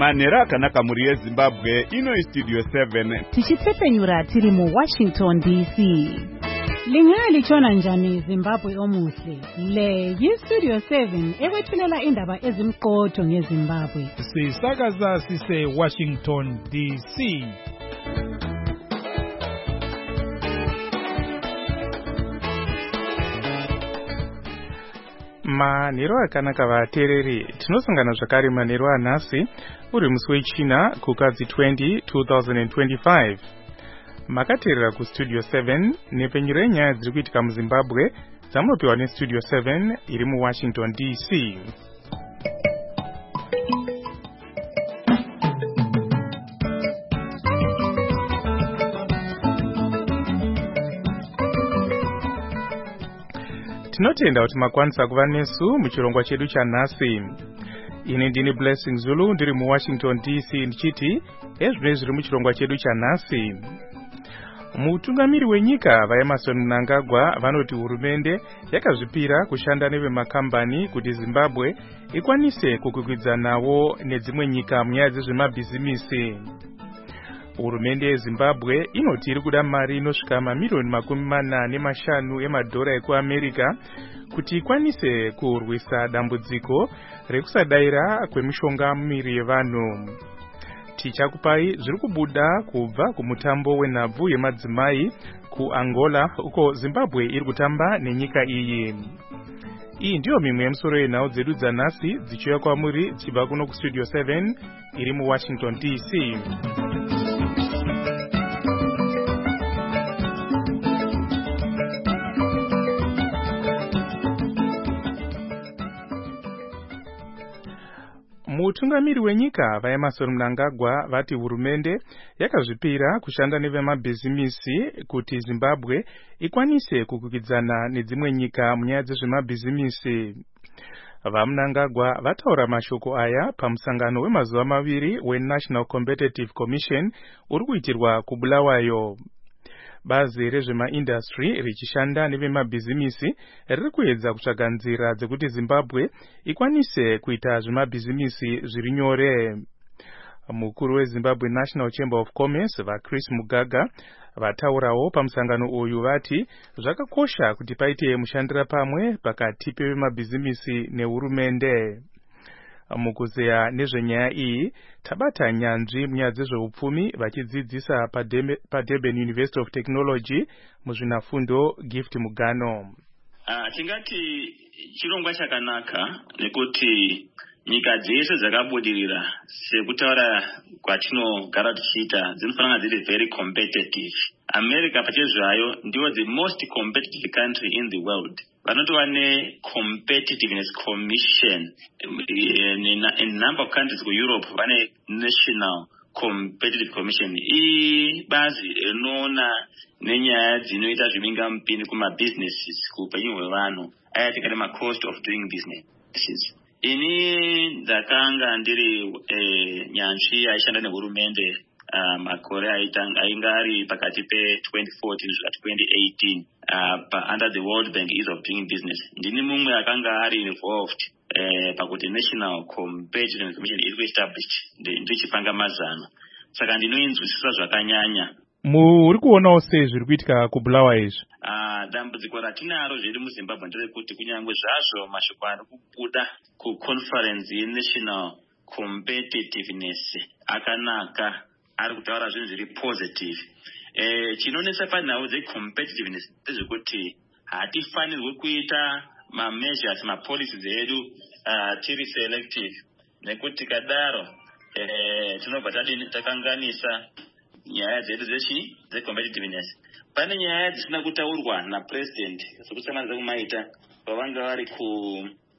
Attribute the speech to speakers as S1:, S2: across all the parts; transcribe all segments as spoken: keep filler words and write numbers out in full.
S1: Manera akanaka muri yeZimbabwe ino Studio seven.
S2: Tichitsepenyura tiri mu Washington D C. Lingali chona njani Zimbabwe omuhle. Le yi Studio seven ekwethulela indaba ezimqotho ngeZimbabwe.
S3: Sisakaza sise Washington D C. Manero akanaka vatereri tinosangana zvakare manero anhasi uri musi wechina kukadzi twenty twenty twenty-five. Makateerera kustudio seven nepenyero yenyaya dziri kuitika muZimbabwe dzamunopiwa nestudio seven iri muWashington D C. Tinotenda kuti makwanisa kuva nesu muchirongwa chedu chanhasi. Ini ndini Blessing Zulu ndiri muWashington D C ndichiti ezvino zviri muchirongwa chedu chanhasi. Mutungamiri wenyika vaEmmerson Mnangagwa vanoti hurumende yakazvipira kushanda nevemakambani kuti Zimbabwe ikwanise kukwikwidzanawo nedzimwe nyika munyaya dzezvemabhizimisi. Hurumende yeZimbabwe inoti iri kuda mari inosvika mamiliyoni makumi mana nemashanu emadhora ekuAmerica kuti ikwanise kurwisa dambudziko rekusadaira kwemishonga mumiri yevanhu. Tichakupai zviri kubuda kubva kumutambo wenhabvu yemadzimai kuAngola uko Zimbabwe iri kutamba nenyika iyi. Iyi ndiyo mimwe yemusoro yenhau dzedu dzanhasi dzichiuya kwamuri dzichibva kuno kustudio seven iri muWashington D C. Mutungamiri wenyika vaEmmerson Mnangagwa vati hurumende yakazvipira kushanda nevemabhizimisi kuti Zimbabwe ikwanise kukwikwidzana nedzimwe nyika munyaya dzezvemabhizimisi. VaMnangagwa vataura mashoko aya pamusangano wemazuva maviri weNational Competitive Commission uri kuitirwa kuBulawayo. Bazi rezvemaindustry richishanda nevemabhizimisi riri kuedza kutsvaga nzira dzekuti Zimbabwe ikwanise kuita zvemabhizimisi zviri nyore. Mukuru weZimbabwe National Chamber of Commerce vaChris Mugaga vataurawo pamusangano uyu vati zvakakosha kuti paite mushandira pamwe pakati pevemabhizimisi nehurumende. Mukuzeya nezvenyaya iyi tabata nyanzvi munyaya dzezveupfumi vachidzidzisa paDurban University of Technology muzvinafundo Gift Mugano.
S4: Uh, tingati chirongwa chakanaka nekuti nyika dzese dzakabudirira sekutaura kwatinogara tichiita dzinofanira dziri very competitive. America pachezvayo ndiwo the most competitive country in the world. Vanotova ne-competitiveness commission in a number of countries in Europe vane national competitive commission. I bazi inoona nenyaya dzinoita zvimhingamupini kuma-businesses kuupenyu hwevanhu ayatika nema-cost of doing businesses. Ini ndakanga ndiri eh, nyanzvi aishanda nehurumende uh, makore ainga ari pakati pe twenty fourteen kusvika twenty eighteen uh, under the World Bank Ease of Doing Business. Ndini mumwe akanga ari involved eh, pakuti National Competitive Commission iri kuestablished ndichipanga mazano. Saka ndinoinzwisisa zvakanyanya.
S3: Muri kuonawo sei zviri kuitika kuBulawayo izvi?
S4: Ah, dambudziko ratinaro zviri muZimbabwe nderekuti kunyangwe zvazvo mashoko ari kubuda kuconference yeNational Competitiveness akanaka, ari kutaura zvinhu zviri positive. Eh, chinonesa panhau dzecompetitiveness ndezvekuti hatifanirwi kuita ma-measures, ma-policies edu uh, tiri selective. Nekuti kadaro eh, tinobva takanganisa nyaya dzedu dzechi dzecompetitiveness. Pane nyaya dzisina kutaurwa napresident sokusanganisa kumaita pavanga vari ku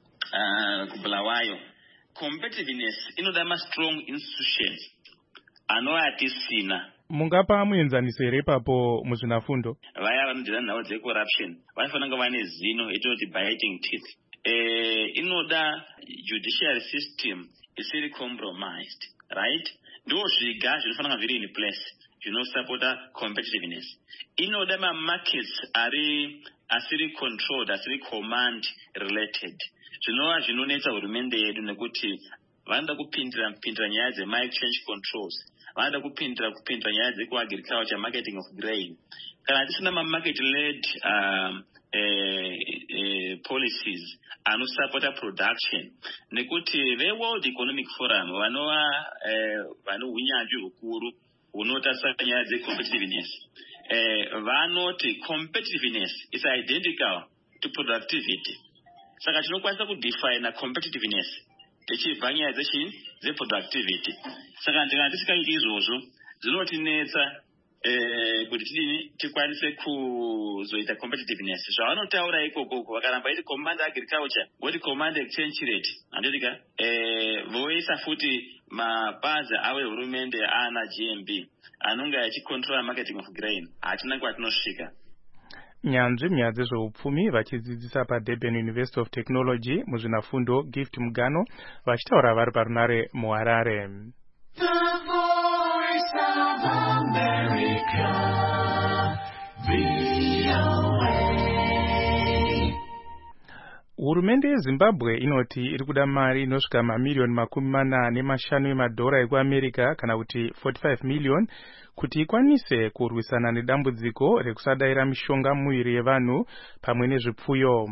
S4: uh, kuBulawayo. Competitiveness inoda ma-strong institutions anova atisina.
S3: Mungapa muenzaniso here ipapo muzvinafundo?
S4: Vaya vanodzira nhau dzecorruption vanofanira kuva nezino itinoti biting teeth. Eh, inoda judiciary system isiri compromised, right? Ndo zviga zvinofanira zviri in place zvinosupporta competitiveness. Inoda ma-markets ari asiri controlled, asiri command related. Zvinova zvinonetsa hurumende yedu nekuti vanoda kupindira kupindira nyaya dzema-exchange controls, vanoda kupindira kupindira nyaya dzekuagriculture, marketing of grain. Kana tisina ma-market led um, eh, eh, policies anosupporta production, nekuti ve-World Economic Forum vanova eh, vano unyanzvi hukuru hunotarisa nyaya dze-competitiveness. Eh, vanoti competitiveness is identical to productivity. Saka tinokwanisa kudefine competitiveness tichibva nyaya dzechini dzeproductivity. Saka ndikana tisikaiti izvozvo zvinotinetsa eh, kuti tidini tikwanise kuzoita competitiveness. Zvavanotaura ikoko vakaramba iti command agriculture voti command exchange rate, handitika eh, voisa futi mabazi avo ehurumende ana G M B anonga achicontrola marketing of grain, hatina kwatinosvika.
S3: Nyanzvi munyaya dzezveupfumi vachidzidzisa paDurban University of Technology muzvinafundo Gift Mugano vachitaura vari parunare muHarare. Hurumende yeZimbabwe inoti iri kuda mari inosvika mamiliyoni makumi mana nemashanu emadhora ekuAmerica kana kuti forty-five million kuti ikwanise kurwisana nedambudziko rekusadaira mishonga muviri yevanhu pamwe nezvipfuyo.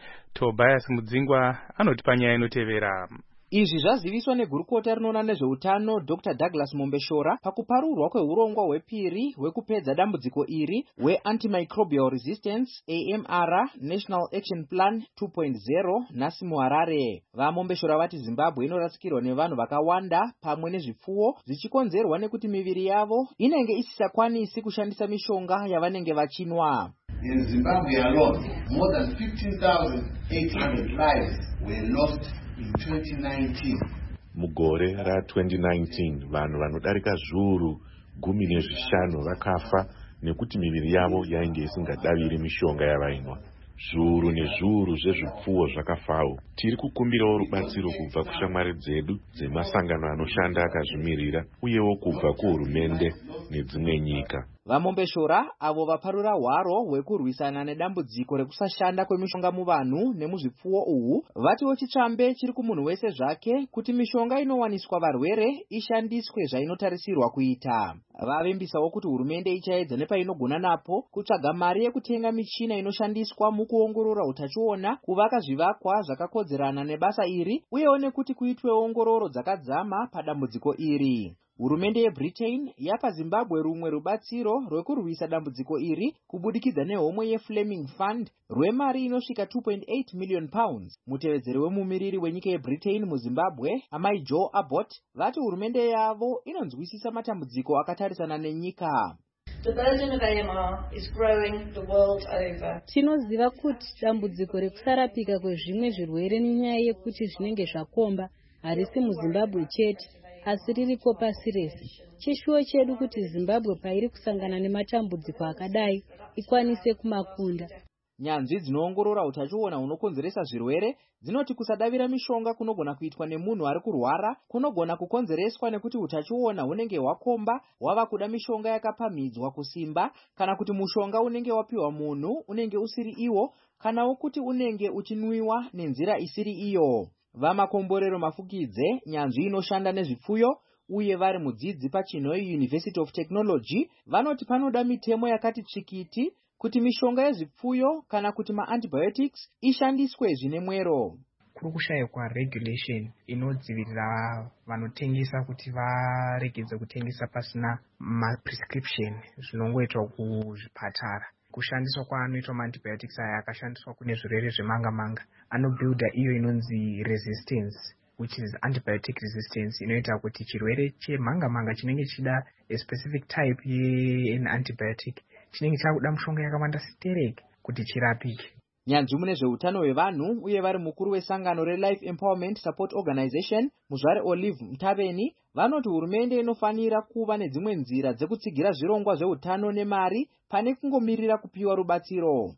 S3: Tobias Mudzingwa anoti panyaya inotevera.
S5: Izvi zvaziviswa negurukota rinoona nezveutano Doctor Douglas Mombeshora pakuparurwa kweurongwa hwepiri hwekupedza dambudziko iri hwe-Antimicrobial Resistance A M R National Action Plan two point zero nhasi muHarare. VaMombeshora vati Zimbabwe inorasikirwa nevanhu vakawanda pamwe nezvipfuwo zvichikonzerwa nekuti miviri yavo inenge isisakwanisi kushandisa mishonga yavanenge vachinwa.
S6: In Zimbabwe alone, more than fifteen thousand eight hundred lives were lost in twenty nineteen.
S7: Mugore ra twenty nineteen vanhu vanodarika zviuru gumi nezvishanu vakafa nekuti miviri yavo yainge isingadaviri mishonga yavainwa. Zviuru nezviuru zvezvipfuwo zvakafawo. Tiri kukumbirawo rubatsiro kubva kushamwari dzedu dzemasangano anoshanda akazvimirira uyewo kubva kuhurumende nedzimwe nyika.
S5: VaMombeshora avo vaparura hwaro hwekurwisana nedambudziko rekusashanda kwemishonga muvanhu nemuzvipfuwo uhu vatiwo chitsvambe chiri kumunhu wese zvake kuti mishonga inowaniswa varwere ishandiswe zvainotarisirwa kuita. Vavembisawo kuti hurumende ichaedza nepainogona napo kutsvaga mari yekutenga michina inoshandiswa mukuongorora utachiona, kuvaka zvivakwa zvakakodzerana nebasa iri uyewo nekuti kuitwe ongororo dzakadzama padambudziko iri. Hurumende yeBritain yapa Zimbabwe rumwe rubatsiro rwekurwisa dambudziko iri kubudikidza nehomwe yeFleming Fund rwemari inosvika two point eight million pounds. Mutevedzeri wemumiriri wenyika yeBritain muZimbabwe, Amai Joe Abbott, vati hurumende yavo inonzwisisa matambudziko akatarisana nenyika.
S8: The burden of A M R is growing the world over.
S9: Tinoziva kuti dambudziko rekusarapika kwezvimwe zvirwere nenyaya yekuti zvinenge zvakomba harisi muZimbabwe chete asi riripo pasi rese. Chishuwo chedu kuti Zimbabwe pairi kusangana nematambudziko akadai ikwanise kumakunda.
S5: Nyanzvi dzinoongorora utachiona hunokonzeresa zvirwere dzinoti kusadavira mishonga kunogona kuitwa nemunhu ari kurwara kunogona kukonzereswa nekuti utachiona hunenge hwakomba wava kuda mishonga yakapamhidzwa kusimba, kana kuti mushonga unenge wapiwa munhu unenge usiri iwo, kanawo kuti unenge uchinwiwa nenzira isiri iyo. VaMakomborero Mafukidze, nyanzvi inoshanda nezvipfuyo uye vari mudzidzi paChinhoyi University of Technology, vanoti panoda mitemo yakati tsvikiti kuti mishonga yezvipfuyo kana kuti maantibiotics ishandiswe zvine mwero.
S10: Kuri kushayikwa regulation inodzivirira vanotengesa kuti varegedze kutengesa pasina maprescription zvinongoitwa kuzvipatara. Kushandiswa kwaanoitwa maantibiotics aya akashandiswa kune zvirwere zvemanga manga anobuilda iyo inonzi resistance, which is antibiotic resistance, inoita kuti chirwere chemanga manga chinenge chida a specific type yeantibiotic chinenge chakuda mushonga yakawanda stereke kuti chirapike.
S5: Nyanzvi mune zveutano hwevanhu uye vari mukuru wesangano reLife Empowerment Support Organization Muzvare Olive Mtaveni vanoti hurumende inofanira kuva nedzimwe nzira dzekutsigira zvirongwa zveutano nemari pane kungomirira kupiwa rubatsiro.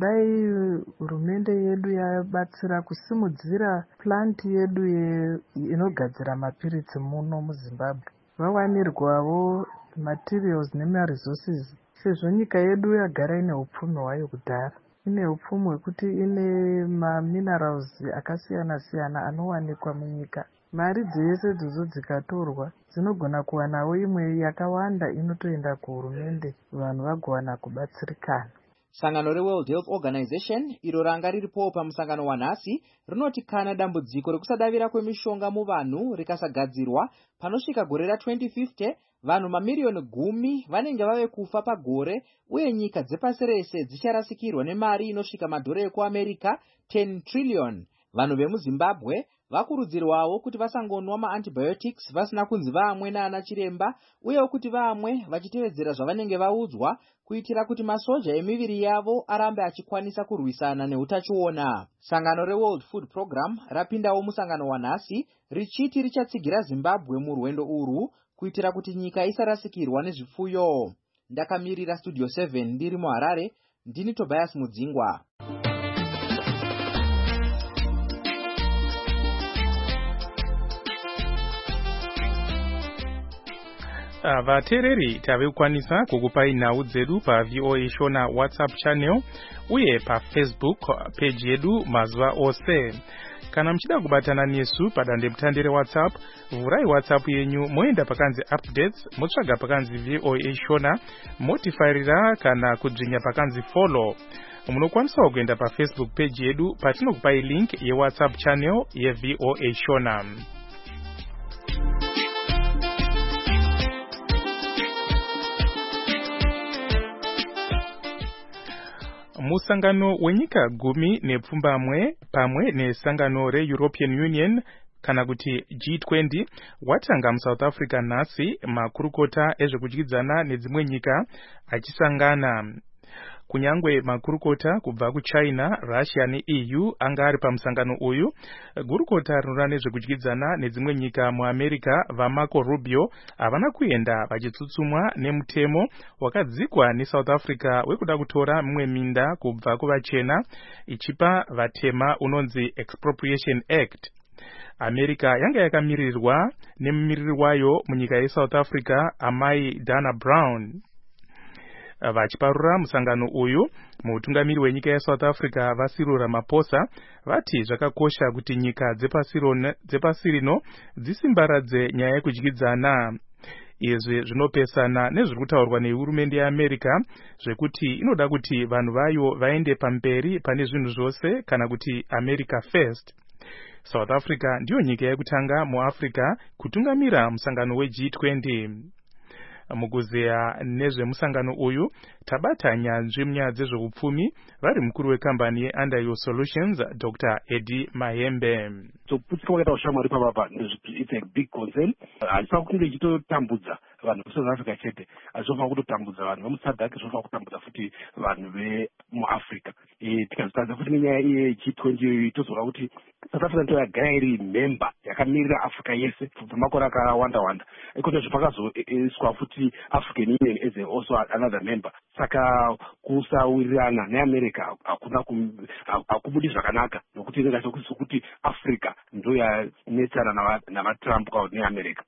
S11: Dai hurumende yedu yabatsira kusimudzira plant yedu inogadzira mapiritsi muno muZimbabwe, vawanirwawo materials nemaresources, sezvo nyika yedu yagara ine upfumi hwayo kudhara. Ine upfumi hwekuti ine maminerals akasiyana siyana anowanikwa munyika. mari dzese dzozo dzikatorwa dzinogona kuwanawo imwe yakawanda inotoenda kuhurumende, vanhu vagowana kubatsirikana.
S5: Sangano reWorld Health Organization iro ranga riripo pamusangano wanhasi rinoti kana dambudziko rekusadavira kwemishonga muvanhu rikasagadzirwa panosvika gore ra twenty fifty, vanhu mamiriyoni gumi vanenge vave kufa pagore, uye nyika dzepasi rese dzicharasikirwa nemari inosvika madhora ekuAmerica ten trillion. Vanhu vemuZimbabwe vakurudzirwawo kuti vasangonwa maantibiotics vasina kunzi vaamwe naana chiremba, uyewo kuti vaamwe vachitevedzera zvavanenge vaudzwa, kuitira kuti masoja emiviri yavo arambe achikwanisa kurwisana neutachiona. Sangano reWorld Food Program rapindawo musangano wanhasi richiti richatsigira Zimbabwe murwendo urwu kuitira kuti nyika isarasikirwa nezvipfuyo. Ndakamirira Studio seven ndiri muHarare, ndini Tobias Mudzingwa.
S3: Vateereri tave kukwanisa kukupai nhau dzedu pa V O A Shona WhatsApp channel uye pa Facebook page yedu mazuva ose. Kana mchida kubatana nesu padande mutande reWhatsApp, vurai WhatsApp yenyu moenda pakanzi updates, motsvaga pakanzi V O A Shona, motifairira kana kudzvinya pakanzi follow. Munokwanisa kuenda pa Facebook page yedu patinokupai link ye WhatsApp channel ye V O A Shona. Musangano wenyika gumi nepfumbamwe pamwe nesangano re-European Union kana kuti G twenty watanga muSouth Africa nhasi, makurukota ezvekudyidzana nedzimwe nyika achisangana. Kunyangwe makurukota kubva kuChina, Russia neE U anga ari pamusangano uyu, gurukota rinoona nezvekudyidzana nedzimwe nyika muAmerica vaMarco Rubio havana kuenda vachitsutsumwa nemutemo wakadzikwa neSouth Africa wekuda kutora mimwe minda kubva kuvachena ichipa vatema unonzi Expropriation Act. America yanga yakamirirwa nemumiriri wayo munyika yeSouth Africa, amai Dana Brown. Vachiparura musangano uyu, mutungamiri wenyika yeSouth Africa vaCyril Ramaphosa vati zvakakosha kuti nyika dzepasi rino dzisimbaradze nyaya yekudyidzana. Izvi zvinopesana nezviri kutaurwa nehurumende yeAmerica zvekuti inoda kuti vanhu vayo vaende pamberi pane zvinhu zvose kana kuti America first. South Africa ndiyo nyika yekutanga muAfrica kutungamira musangano weG twenty. Mukuzeya nezvemusangano uyu tabata nyanzvi munyaya dzezveupfumi vari mukuru wekambani yeUnderhill Solutions Doctor Eddie Mahembe.
S12: Kuputsika kwakaita ushamwari pavapa it's a big concern. Hazvifanira kunge ichitotambudza vanhu veSouth Africa chete, hazvifanira kutotambudza vanhu vemuSADC, zvofanira kutambudza futi vanhu vemuAfrica. Tikazotadza futi nenyaya yeG twenty tozoona kuti South Africa ndiyo yagara iri member yakamirira Africa yese pamakore akawanda wanda. Ikozvo pakazoiswa futi African Union as also another member. Saka kusawirirana neAmerica hakuna hakubudi zvakanaka, nokuti inenge kuti Africa ndiyo yanetsana navaTrump neAmerica.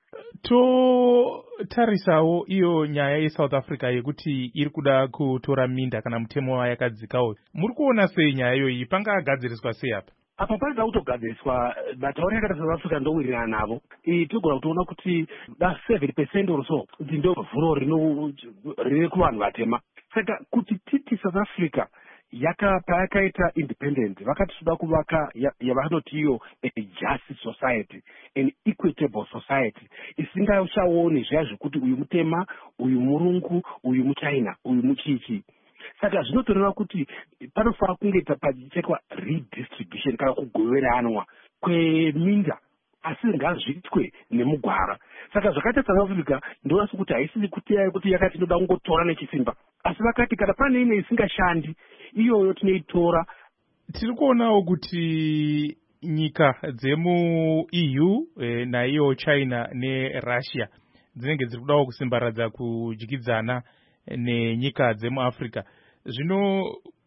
S3: To tarisawo iyo nyaya yeSouth Africa yekuti iri kuda kutora minda kana mutemo wayakadzikawo, muri kuona sei nyaya iyoyi pangagadziriswa sei apa?
S12: Apa panoda kutogadziriswa matauro yakati South Africa ndowirirana navo. Tigona kutoona kuti da seven percent or so ndindo vhuro riri kuvanhu vatema. Saka kuti titi South Africa payakaita independent vakati toda kuvaka yavanoti iyo a just society, an equitable society isingachaoni zviya zvekuti uyu mutema, uyu murungu, uyu muChina, uyu muchichi. Saka zvinotoreva kuti panofanira kunge pachiitwa redistribution kana kugoveranwa kweminda, asi ngazviitwe nemugwara. Saka zvakaita South Africa ndoona sekuti haisisi kuti yakati inoda kungotora nechisimba, asi vakati kana pane imwe isingashandi iyoyo tinoitora.
S3: Tiri kuonawo kuti nyika dzemuE U e, naiyo China neRussia dzinenge dziri kudawo kusimbaradza kudyidzana nenyika dzemuAfrica. Zvino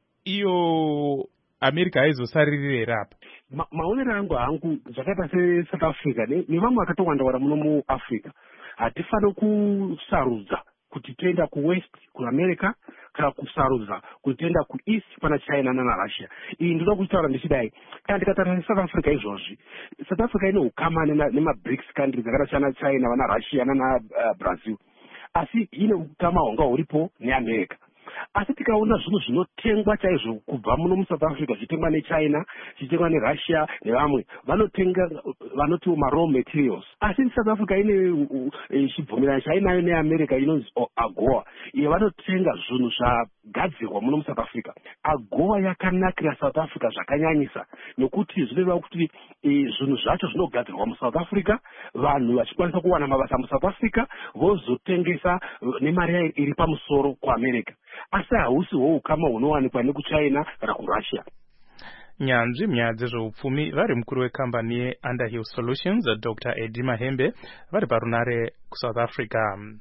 S3: iyo America haizosariri here apa?
S12: Ma, maonero angu hangu zvakaita seSouth Africa nevamwe vakatowanda wanda muno muAfrica hatifaniri kusarudza kuti toenda kuWest kuAmerica kana kusarudza kutoenda kueast pana China nana Russia. Iyi ndoda kutaura ndichidai kana ndikataura South Africa izvozvi, South Africa ine ukama nema-BRICS countries dzakaita sana China vana Russia nana uh, Brazil, asi ine ukama hwanga huripo neAmerica. Asi tikaona zvinhu zvinotengwa chaizvo kubva muno muSouth Africa zvichitengwa neChina, zvichitengwa neRussia nevamwe vanotenga vanoti ma-raw materials. Asi South Africa ine chibvumirano chainayo neAmerica inonzi AGOA, iyo vanotenga zvinhu zvagadzirwa muno muSouth Africa. AGOA yakanakira South Africa zvakanyanyisa nekuti zvinoreva kuti zvinhu zvacho zvinogadzirwa muSouth Africa, vanhu vachikwanisa kuwana mabasa muSouth Africa vozotengesa nemari iri pamusoro kuAmerica. Asi hausiwo ukama hunowanikwa nekuChina kana kuRussia.
S3: Nyanzvi munyaya dzezveupfumi vari mukuru wekambani yeUnderhill Solutions Doctor Eddie Mahembe vari parunare kuSouth Africa.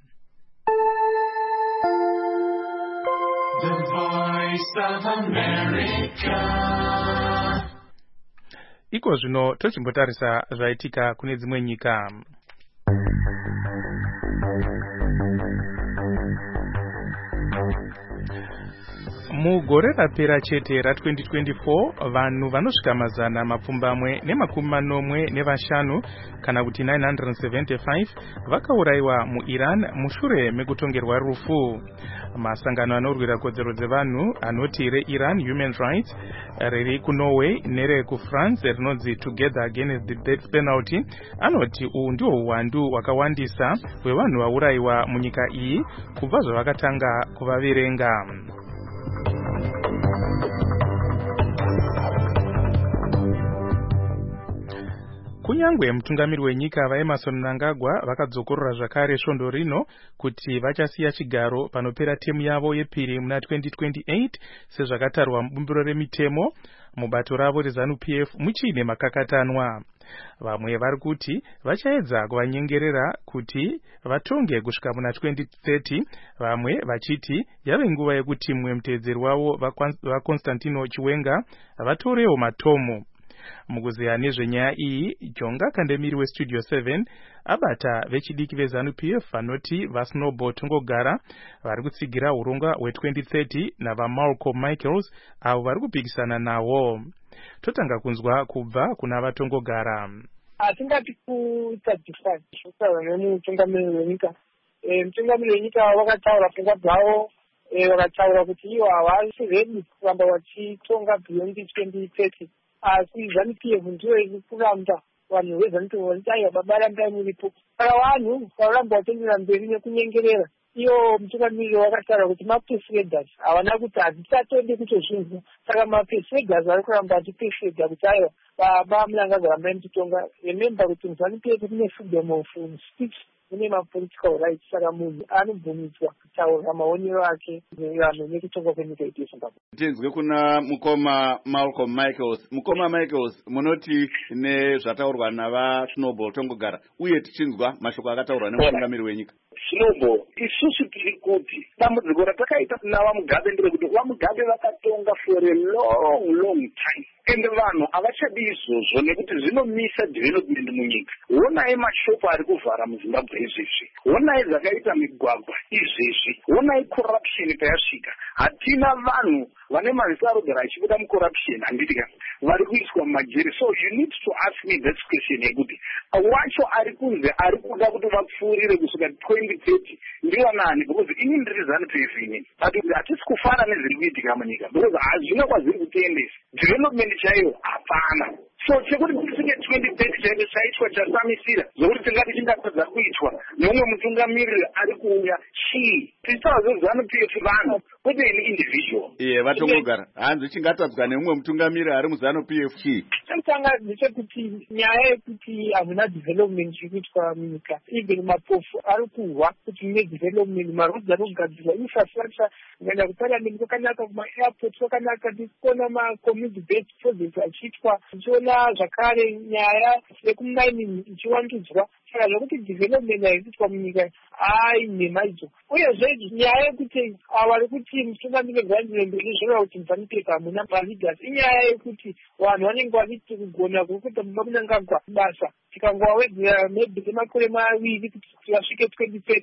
S13: The Voice of America.
S3: Iko zvino tochimbotarisa zvaitika kune dzimwe nyika. Mugore rapera chete ra twenty twenty-four vanhu vanosvika mazana mapfumbamwe nemakumi manomwe nevashanu kana kuti nine hundred seventy-five vakaurayiwa muIran mushure mekutongerwa rufu. Masangano anorwira kodzero dzevanhu anoti reIran Human Rights, riri kuNorway nere kuFrance rinonzi Together Against the Death Penalty anoti uhu ndiwo uwandu hwakawandisa hwevanhu vaurayiwa munyika iyi kubva zvavakatanga kuvaverenga. Kunyangwe mutungamiri wenyika vaEmerson Mnangagwa vakadzokorora zvakare svondo rino kuti vachasiya chigaro panopera temu yavo yepiri muna twenty twenty-eight sezvakatarwa mubumbiro remitemo, mubato ravo reZANU-P F muchine makakatanwa. Vamwe vari kuti vachaedza kuvanyengerera kuti vatonge kusvika muna twenty thirty, vamwe vachiti yave nguva yekuti mumwe muteedzeri wavo vaConstantino Chiwenga vatorewo matomo. Mukuzeya nezvenyaya iyi, Jonga Kandemiri weStudio seven abata vechidiki veZANU-P F vanoti vaSnowball Tongogara vari kutsigira urongwa hwe-twenty thirty navaMalcolm Michaels avo vari kupikisana nawo. Totanga kunzwa kubva kuna vaTongogara.
S14: Hatingati kuita difference kutaura nemutungamiri wenyika. Mutungamiri wenyika vakataura pfungwa dzavo, vakataura kuti ivo havasi ready kuramba vachitonga beyond twenty thirty. Asi ZANU-P F ndiyo iri kuramba vanhu veZANU-P F vanoti aiwa baba rambai muripo. Saka vanhu vakaramba vatenderera mberi nekunyengerera. Iyo mutungamiri wakataura kuti mapesuregas havana kuti hadzichatode kutozvinzwa. Saka mapesuregas vari kuramba vachipesega kuti aiwa baba Mnangagwa rambai muchitonga. Remember kuti ZANU-P F kune freedom of speech, kune ma-political rights. Saka munhu anobvumidzwa kutaura maonero ake maererano nekutonga kwenyika yedu yeZimbabwe.
S1: Tinzwe kuna mukoma Malcolm Michaels. Mukoma Michaels, munoti nezvataurwa navaSnowball Tongogara uye tichinzwa mashoko akataurwa nemutungamiri wenyika.
S15: Snowball, isusu tiri kuti dambudziko ratakaita navaMugabe nderekuti vaMugabe vakatonga for a long long time. Ende vanhu havachadi izvozvo nekuti zvinomisa development munyika. Honai mashopu ari kuvhara muZimbabwe izvezvi. Honai zvakaita migwagwa izvezvi. Honai corruption payasvika. Hatina vanhu vane mavisa arogara achibuda mucorruption handitika vari kuiswa mumajeri. So you need to ask me that question yekuti wacho ari kunze ari kuda kuti vapfuurire kusvika twenty thirty ndiwo nani, because ini ndiri ZANU-P F inini. But hatisi kufara nezviri kuitika munyika because hazvina kwazviri kutoendesa. Development chaiyo hapana. So chekuti kusvike twenty thirty chaicho chaitwa chasamisira zvokuti tingati chingatadza kuitwa neumwe mutungamiriri ari kuuya chii. Tichitaura zveZANU-P F vanhu kwete ini individual.
S1: Iye vatongogara hanzi chingatadzwa neumwe mutungamiriri ari muZANU-P F chii.
S14: Chekutanga ndechekuti nyaya yekuti hamuna development iri kuitwa munyika. Even mapofu ari kuhwa kuti mune development, marodzi ari kugadzirwa, infrastructure ngaenda kuparliament kwakanaka, kuma-airport kwakanaka, tikuona ma-community based projects achiitwa, tichiona zvakare nyaya yekumining ichiwandudzwa. Saka zvokuti development iri kuitwa munyika hai nhema idzo. Uyezve nyaya yekuti vari kuti mutungamiri weZANU-P F zvinoa kuti ZANU-P F hamuna maleaders, inyaya yekuti vanhu vanenge vachiti kugona kukuita baba Mnangagwa basa tikangowawedzera maybe nemakore maviri kuti vasvike twenty thirty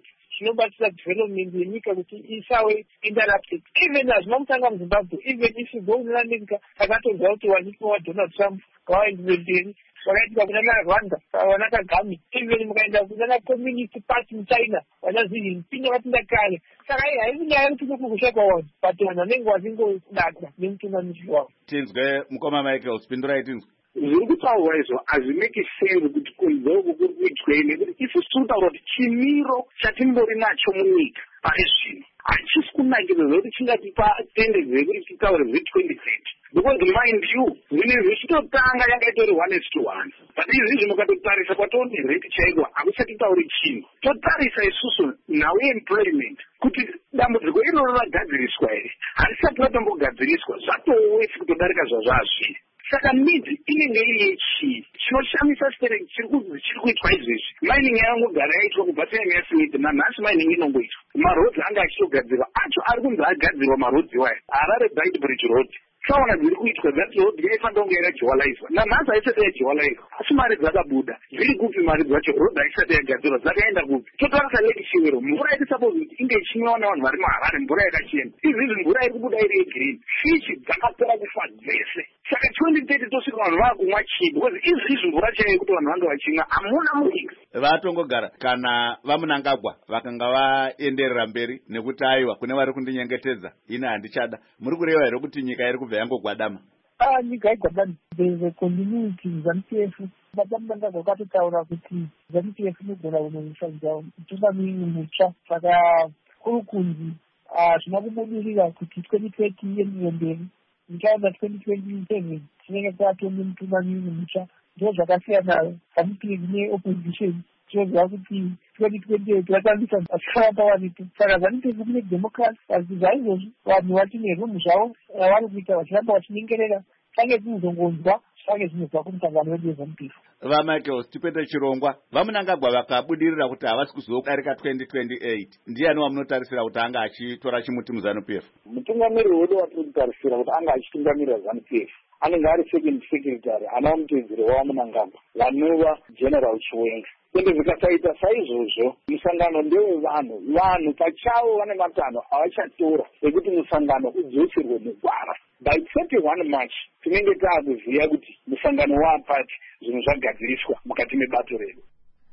S14: zvinobatsira development yenyika kuti isawe interrupted. Even hazvina kutanga muZimbabwe, even if you go to America, akatonzwa kuti wanikwa waDonald Trump waendzwe mberi vakaitika kunana Rwanda vana Kagame, even mukaenda kunana Communist Party muChina vana Xi Jinping vatinda kare. Saka haisi nyaya yekuti kukushekwa vanhu, but vanhu vanenge vachingodada nemutungamiri wavo.
S1: Tinzwe mukoma Michael, pindurai tinzwe.
S15: Zviri kutaurwa izvo hazvimeki sense kuti kunze uku kuri kuitwei, nekuti isusu tiri kutaura kuti chimiro chatindori nacho munyika pari zvino hachisi kunakidza zvekuti chingatipa tendency yekuti titaure zve-twenty thirty. Because mind you, zvinhu zvichitotanga yanga itori one is to one. But izvizvi mukatotarisa kwatoone rate chaiko hakusati tauri chinhu. Totarisa isusu now employment kuti dambudziko iroro ragadziriswa here. Harisati ratombogadziriswa, zvatowesi kutodarika zvazvazviri. Saka midzi inenge iri yechii. Chinoshamisa chitereki chiri kuitwa izvezvi. Mining yangogara yaitwa kubva senge yasimiti, nanhasi mining inongoitwa. Marodzi anga achitogadzirwa, acho ari kunzi agadzirwa marodzi iwayo. Harare Bright Bridge Road. Saona dziri kuitwa that road yaifanira kunge yakajiwalaizwa. Nanhasi haisati yajiwalaizwa, asi mari dzakabuda. Zviri kupi mari dzacho? Road haisati yagadzirwa, dzakaenda kupi? Totarisa Lake Chiwero, mvura yati suppose kuti inge ichimwiwa nevanhu vari maHarare, mvura yakachena. Izvizvi mvura iri kubuda iri yegreen. Fishi dzakapera kufa dzese. Saka twenty thirty tosvika vanhu vakumwa chii? Because izvizvi mvura chaiyo kuti vanhu vange vachimwa hamuna munyika.
S1: Vatongogara kana vamunangagwa vakanga vaenderera mberi nekuti aiwa kune vari kundinyengetedza ine handichada. Muri kureva here kuti nyika iri kubva yangogwadama?
S14: Ah, nyika haigwadami. There is a continuity ZANU-P F. Vatamutangagwa vakatotaura kuti ZANU-P F inogona kunoisa mutungamiri mutsva. Saka kuri kunzi hazvina kumbodirira kuti twenty thirty ienderere mberi. Nikaenda twenty twenty-seven tinenge tatonge mutungamiri mutsva. Ndo zvakasiyana ZANU-P F neopposition. Tinoziva kuti twenty twenty-eight vatambisa vasikavapa wanipo. Saka ZANU-P F kune democracy, asi zvaizvozvi vanhu vachine rumu zvavo vari kuita vachiramba vachinyengerera. Sange tinozongonzwa sange zvinobva kumusangano wedu weZANU-P F.
S1: VaMichael, tipete chirongwa vamunangagwa vakabudirira kuti havasi kuzodarika twenty twenty-eight. Ndiani wamunotarisira kuti anga achitora chimuti muZANU-P F?
S15: Mutungamiri wedu watiri kutarisira kuti anga achitungamirira ZANU-P F anenge ari second secretary ana mutedzeri wamunangagwa vanova General Chiwenga. Ende zvikasaita saizvozvo musangano ndewevanhu, vanhu pachavo vane matanho avachatora ekuti musangano udzoserwe mugwara. By thirty-one March tinenge taakuziva kuti musangano waapati zvinhu zvagadziriswa mukati mebato redu.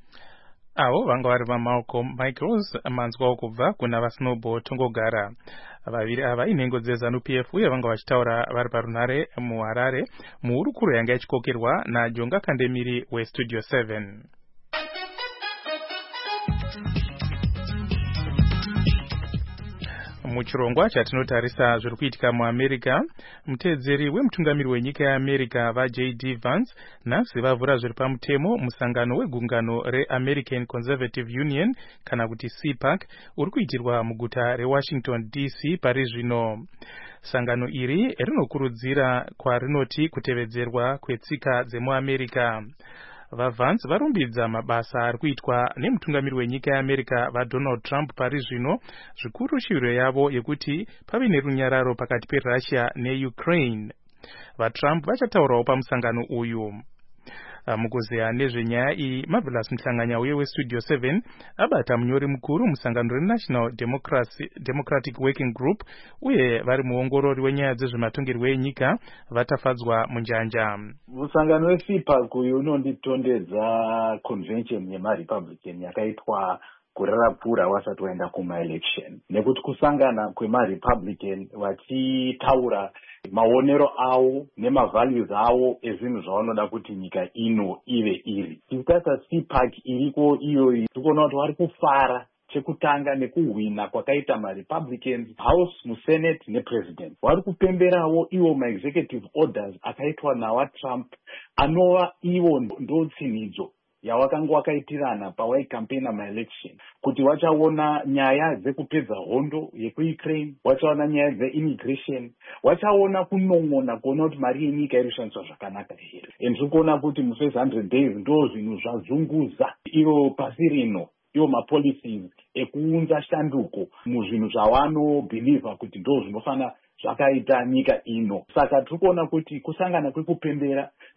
S3: Avo vanga vari vaMalcolm Michaels manzwawo kubva kuna vaSnowball Tongogara. Vaviri ava inhengo dzeZANU-P F uye vanga vachitaura vari parunare muHarare muhurukuro yanga ichikokerwa naJonga Kandemiri weStudio seven. Muchirongwa chatinotarisa zviri kuitika muAmerica, mutedzeri wemutungamiri wenyika yeAmerica vaJ D Vance nhasi vavhura zviri pamutemo musangano wegungano reAmerican Conservative Union kana kuti C PAC uri kuitirwa muguta reWashington D C pari zvino. Sangano iri rinokurudzira kwarinoti kutevedzerwa kwetsika dzemuAmerica. VaVance varumbidza mabasa ari kuitwa nemutungamiri wenyika yeAmerica vaDonald Trump pari zvino, zvikuru shiro yavo yekuti pave nerunyararo pakati peRussia neUkraine. VaTrump vachataurawo pamusangano uyu. Mukuzeya nezvenyaya iyi, Marvelous Mhlanganya uye weStudio seven abata munyori mukuru musangano reNational Democratic Working Group uye vari muongorori wenyaya dzezvematongerwo enyika vatafadzwa munjanja.
S16: Musangano weC PAC uyu unonditondedza convention yemaRepublican yakaitwa gore rapfuura wasati waenda kumaelection, nekuti kusangana kwemaRepublican vachitaura maonero avo nemavalues avo ezvinhu zvavanoda kuti nyika ino ive iri. Tichitarisa C PAC iriko iyoyi tikuona kuti vari kufara chekutanga nekuhwina kwakaita maRepublicans House, muSenate nePresident. Vari kupemberawo iwo maexecutive orders akaitwa nawaTrump anova iwo ndotsinhidzo yawakanga wakaitirana pawaicampaigna maelection kuti wachaona nyaya dzekupedza hondo yekuUkraine, wachaona nyaya dzeimmigration, wachaona kunong'ona kuona kuti mari yenyika iri kushandiswa zvakanaka here. Endiri kuona kuti mufirst one hundred days ndo zvinhu zvazunguza ivo pasi rino, ivo mapolicies ekuunza shanduko muzvinhu zvavanobhilivha kuti ndo zvinofana zvakaita nyika ino. Saka tiri kuona kuti kusangana kwekupembera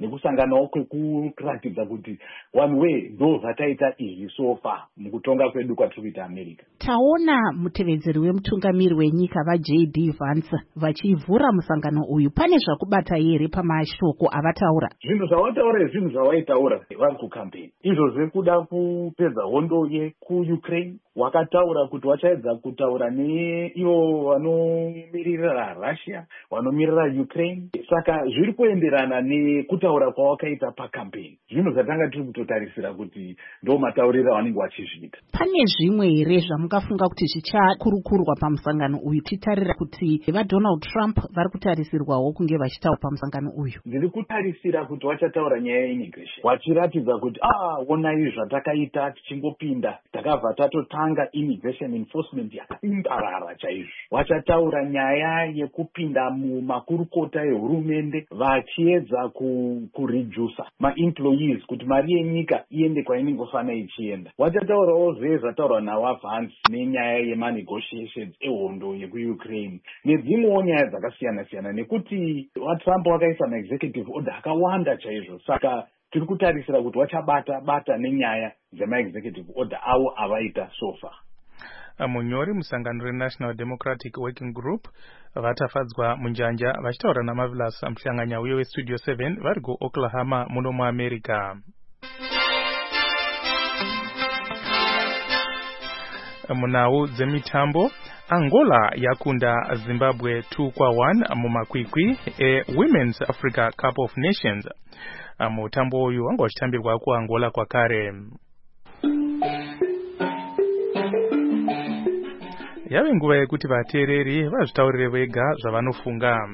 S16: nekusanganawo kwekuratidza kuti one way ndo zvataita izvi so far mukutonga kwedu kwatiri kuita America.
S2: Taona mutevedzeri wemutungamiri wenyika vaJ D Vance vachivhura musangano uyu. Pane zvakubata here pamashoko avataura?
S16: Zvinhu zvavataura zvinhu zvavaitaura vari kukampeni izvo zvekuda kupedza hondo yekuUkraine. Wakataura kuti wachaedza kutaura neivo vanomirira Russia, vanomirira Ukraine. Saka zviri kuenderana nekutaura kwawakaita pakampeni. Zvinhu zvatanga tiri kutotarisira kuti ndo matauriro avanenge vachizviita.
S2: Pane zvimwe here zvamukafunga kuti zvichakurukurwa pamusangano uyu? Titarira kuti vaDonald Trump vari kutarisirwawo kunge vachitaura pamusangano uyu.
S16: Ndiri kutarisira kuti vachataura nyaya yeimmigration, vachiratidza kuti ah onai zvatakaita tichingopinda takabva tatotanga immigration enforcement yakaimbarara chaizvo. Vachataura nyaya yekupinda mumakurukota ehurumende vachiedza kuredusa maemployees kuti mari yenyika iende kwainenge fana ichienda. Vachataurawo zve zvataurwa navaVance nenyaya yemanegotiations ehondo yekuUkraine nedzimwewo nyaya dzakasiyana siyana, nekuti vaTrump vakaisa maexecutive order akawanda chaizvo. Saka tiri kutarisira kuti vachabata bata nenyaya dzemaexecutive order avo avaita so far.
S3: Munyori musangano reNational Democratic Working Group vatafadzwa munjanja vachitaura namavilas muhlanganya uye westudio seven vari kuOklahoma muno muAmerica. Munau dzemitambo, Angola yakunda Zimbabwe two kwa one mumakwikwi eWomen's Africa Cup of Nations. Mutambo uyu wanga uchitambirwa kuAngola kwakare. Yave nguva yekuti vateereri vazvitaurire vega zvavanofunga.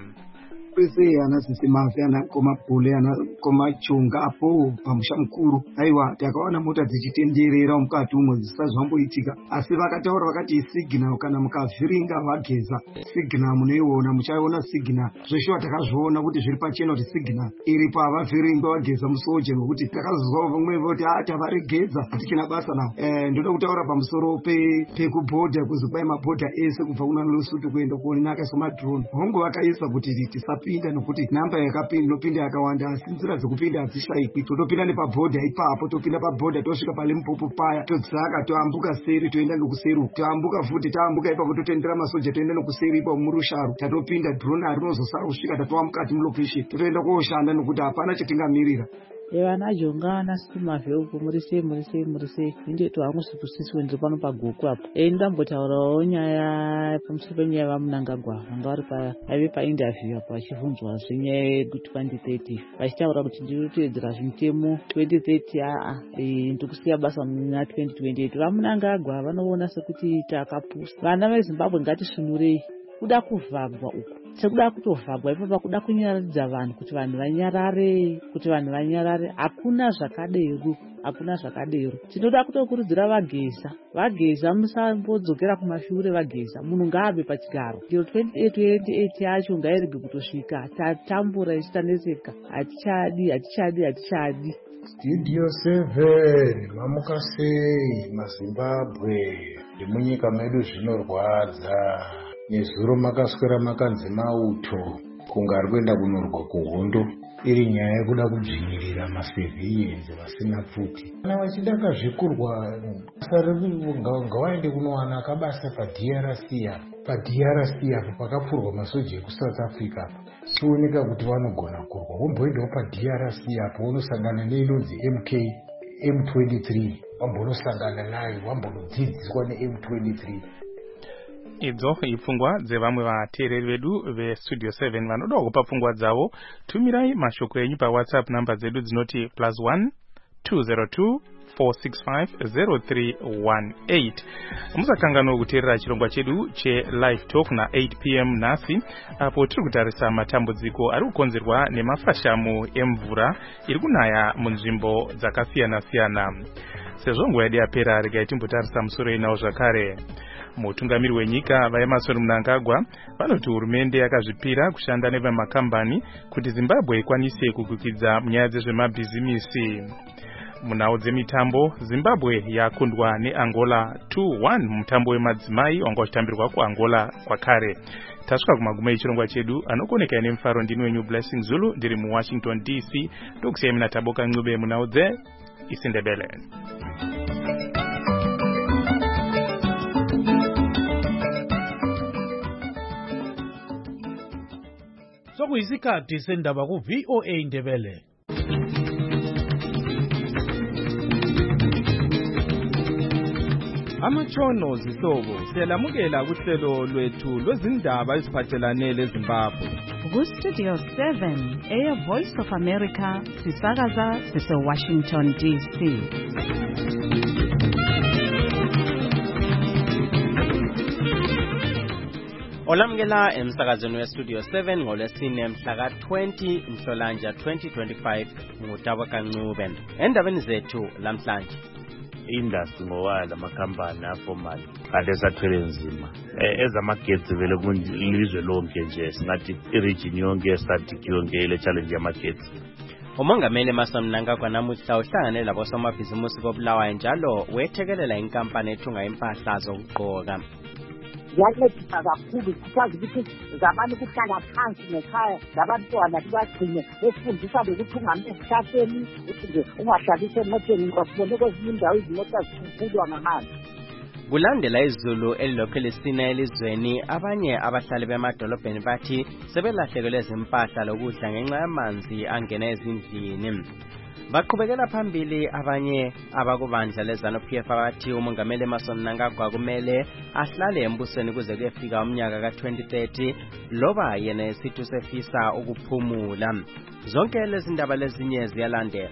S17: Kwese ana sisi mafi ana koma pule ana koma chunga apo pamusha mukuru. Aiwa takaona mota dzichitenderera mukati umwe zvisazvamboitika, asi vakataura vakati signal kana mukavhiringa vageza signal munoiona muchaona signal. Zveshuwa takazviona kuti zviri pachena kuti signal iripo avavhiringa vageza musoje, nokuti takazozwa vamwe voti ah tavaregedza hatichina basa nawo. Eh ndoda kutaura pamusoro pe pekubhodha kuzikwai mabhodha ese kubva kuna Lesotho kuenda kuonaka somadrone. Hongo vakaisa kuti tisapi pinda nokuti namba yakapinda inopinda yakawanda, asi nzira dzekupinda hadzishaikwi. Totopinda nepabhodha ipapo, topinda pabhodha tosvika paLimpopo paya, todzaka toambuka seri toenda nokuseru, toambuka futi taambuka ipapo totendera masoja toenda nokuseri ipapo murusharu, tatopinda drone harinozosara kusvika tatowa mukati mulocation totoenda kooshanda nokuti hapana chatingamirira.
S18: Evana jonga nasitumafe uko murise murise murise inde to hangu sikusiswe ndiri pano paguku apo. E ndambotaurawo nyaya pamusoro penyaya vaMunangagwa vanga vari pa aive painterview apo vachibvunzwa zvenyaya yedu twenty thirty vachitaura kuti ndiri kuteedzera zvimutemo twenty thirty aa ndiri kusiya basa muna twenty twenty-eight. VaMunangagwa vanoona sekuti takapusa. Vana veZimbabwe ngatisvinurei kuda kuvhagwa uku sekuda kutovhagwa ipapo kuda kunyaradza vanhu kuti vanhu vanyarare kuti vanhu vanyarare hakuna zvakadero hakuna zvakadero. Tinoda kutokurudzira vageza vageza musambodzokera kumashure vageza munhu ngaave pachigaro. Ndiro twenty twenty-eight yacho ngairege kutosvika tatambura ichitaneseka hatichadi hatichadi hatichadi.
S19: Studio seven mamuka sei maZimbabwe ndimunyika medu zvinorwadza. Nezuro makaswera makanzi mauto kunga ari kuenda kunorwa kuhondo iri nyaya yekuda kudzvinyirira masevhiyenzi vasina pfuti. Kana vachida kazvikurwa ngavaende kunowana kabasa paD R C apo paD R C apo pakapfurwa masoja ekuSouth Africa apo sioneka kuti vanogona kurwa vomboendawo paD R C apo vonosangana neinonzi M K M twenty-three vambonosangana nayo vambonodzidziswa neM twenty-three.
S3: Idzo ipfungwa dzevamwe vateereri vedu vestudio seven vanoda kupa pfungwa dzavo. Tumirai mashoko enyu paWhatsApp namba dzedu dzinoti plus one two zero two four six five zero three one eight. Musakangano kuteerera chirongwa chedu cheLive Talk na eight p m nhasi apo tiri kutarisa matambudziko ari kukonzerwa nemafashamu emvura iri kunaya munzvimbo dzakasiyana siyana. Sezvo nguva yedu yapera regai timbotarisa musoro inawo zvakare. Mutungamiri wenyika vaEmmerson Mnangagwa vanoti hurumende yakazvipira kushanda nevamakambani kuti Zimbabwe ikwanise kukwikidza munyaya dzezvemabhizimisi. Munao dzemitambo, Zimbabwe yakundwa neAngola two one mutambo wemadzimai wanga uchitambirwa kuAngola kwakare. Tasvika kumagumo echirongwa chedu, anokoneka nemufaro ndini wenyu Blessing Zulu, ndiri muWashington D C. Tokusiyai muna Taboka Ncube munao dze isiNdebele.
S20: Sokuyisikhathi sendaba ku V O A Ndebele.
S21: Amachono zihlobo siyalamukela kuhlelo lwethu lwezindaba eziphathelane leZimbabwe.
S2: Ku Studio seven, Air Voice of America, sisakaza sise Washington D C.
S22: Olamukela emsakazweni weStudio seven ngolwesine mhla twenty Nhlolanja twenty twenty-five nguTaboka Ncube. Endabeni zethu lamhlanje,
S23: industry ngowala amakhampani aformal kade sathwele nzima ezamagetsi vele kulizwe lonke nje singathi iregion yonke static yonke ile challenge yamagetsi.
S22: umongameli Emmerson Mnangagwa namuhla uhlangane labosomabhizimusi koBulawayo njalo wethekelela inkampani ethunga impahla zokugqoka.
S24: Yancedisa kakhulu sikwazi ukuthi zamani kuhlala phansi ngekhaya labantwana bagcine befundisa lokuthunga esihlahleni ukuthi nje ungahlalise emotweni ngoba sibone kwezinye indawo izimota zikhululwa ngamanzi.
S22: Kulandela izulu elilokhu lisina elizweni, abanye abahlali bemadolobheni bathi sebelahlekelwe izimpahla lokudla ngenxa yamanzi angena ezindlini. Baqhubekela phambili abanye abakubandla leZANU-P F abathi umongameli Emmerson Mnangagwa kumele ahlale embusweni kuze kuyefika umnyaka ka twenty thirty loba yena esithi usefisa ukuphumula. Zonke lezi ndaba lezinye ziyalandela.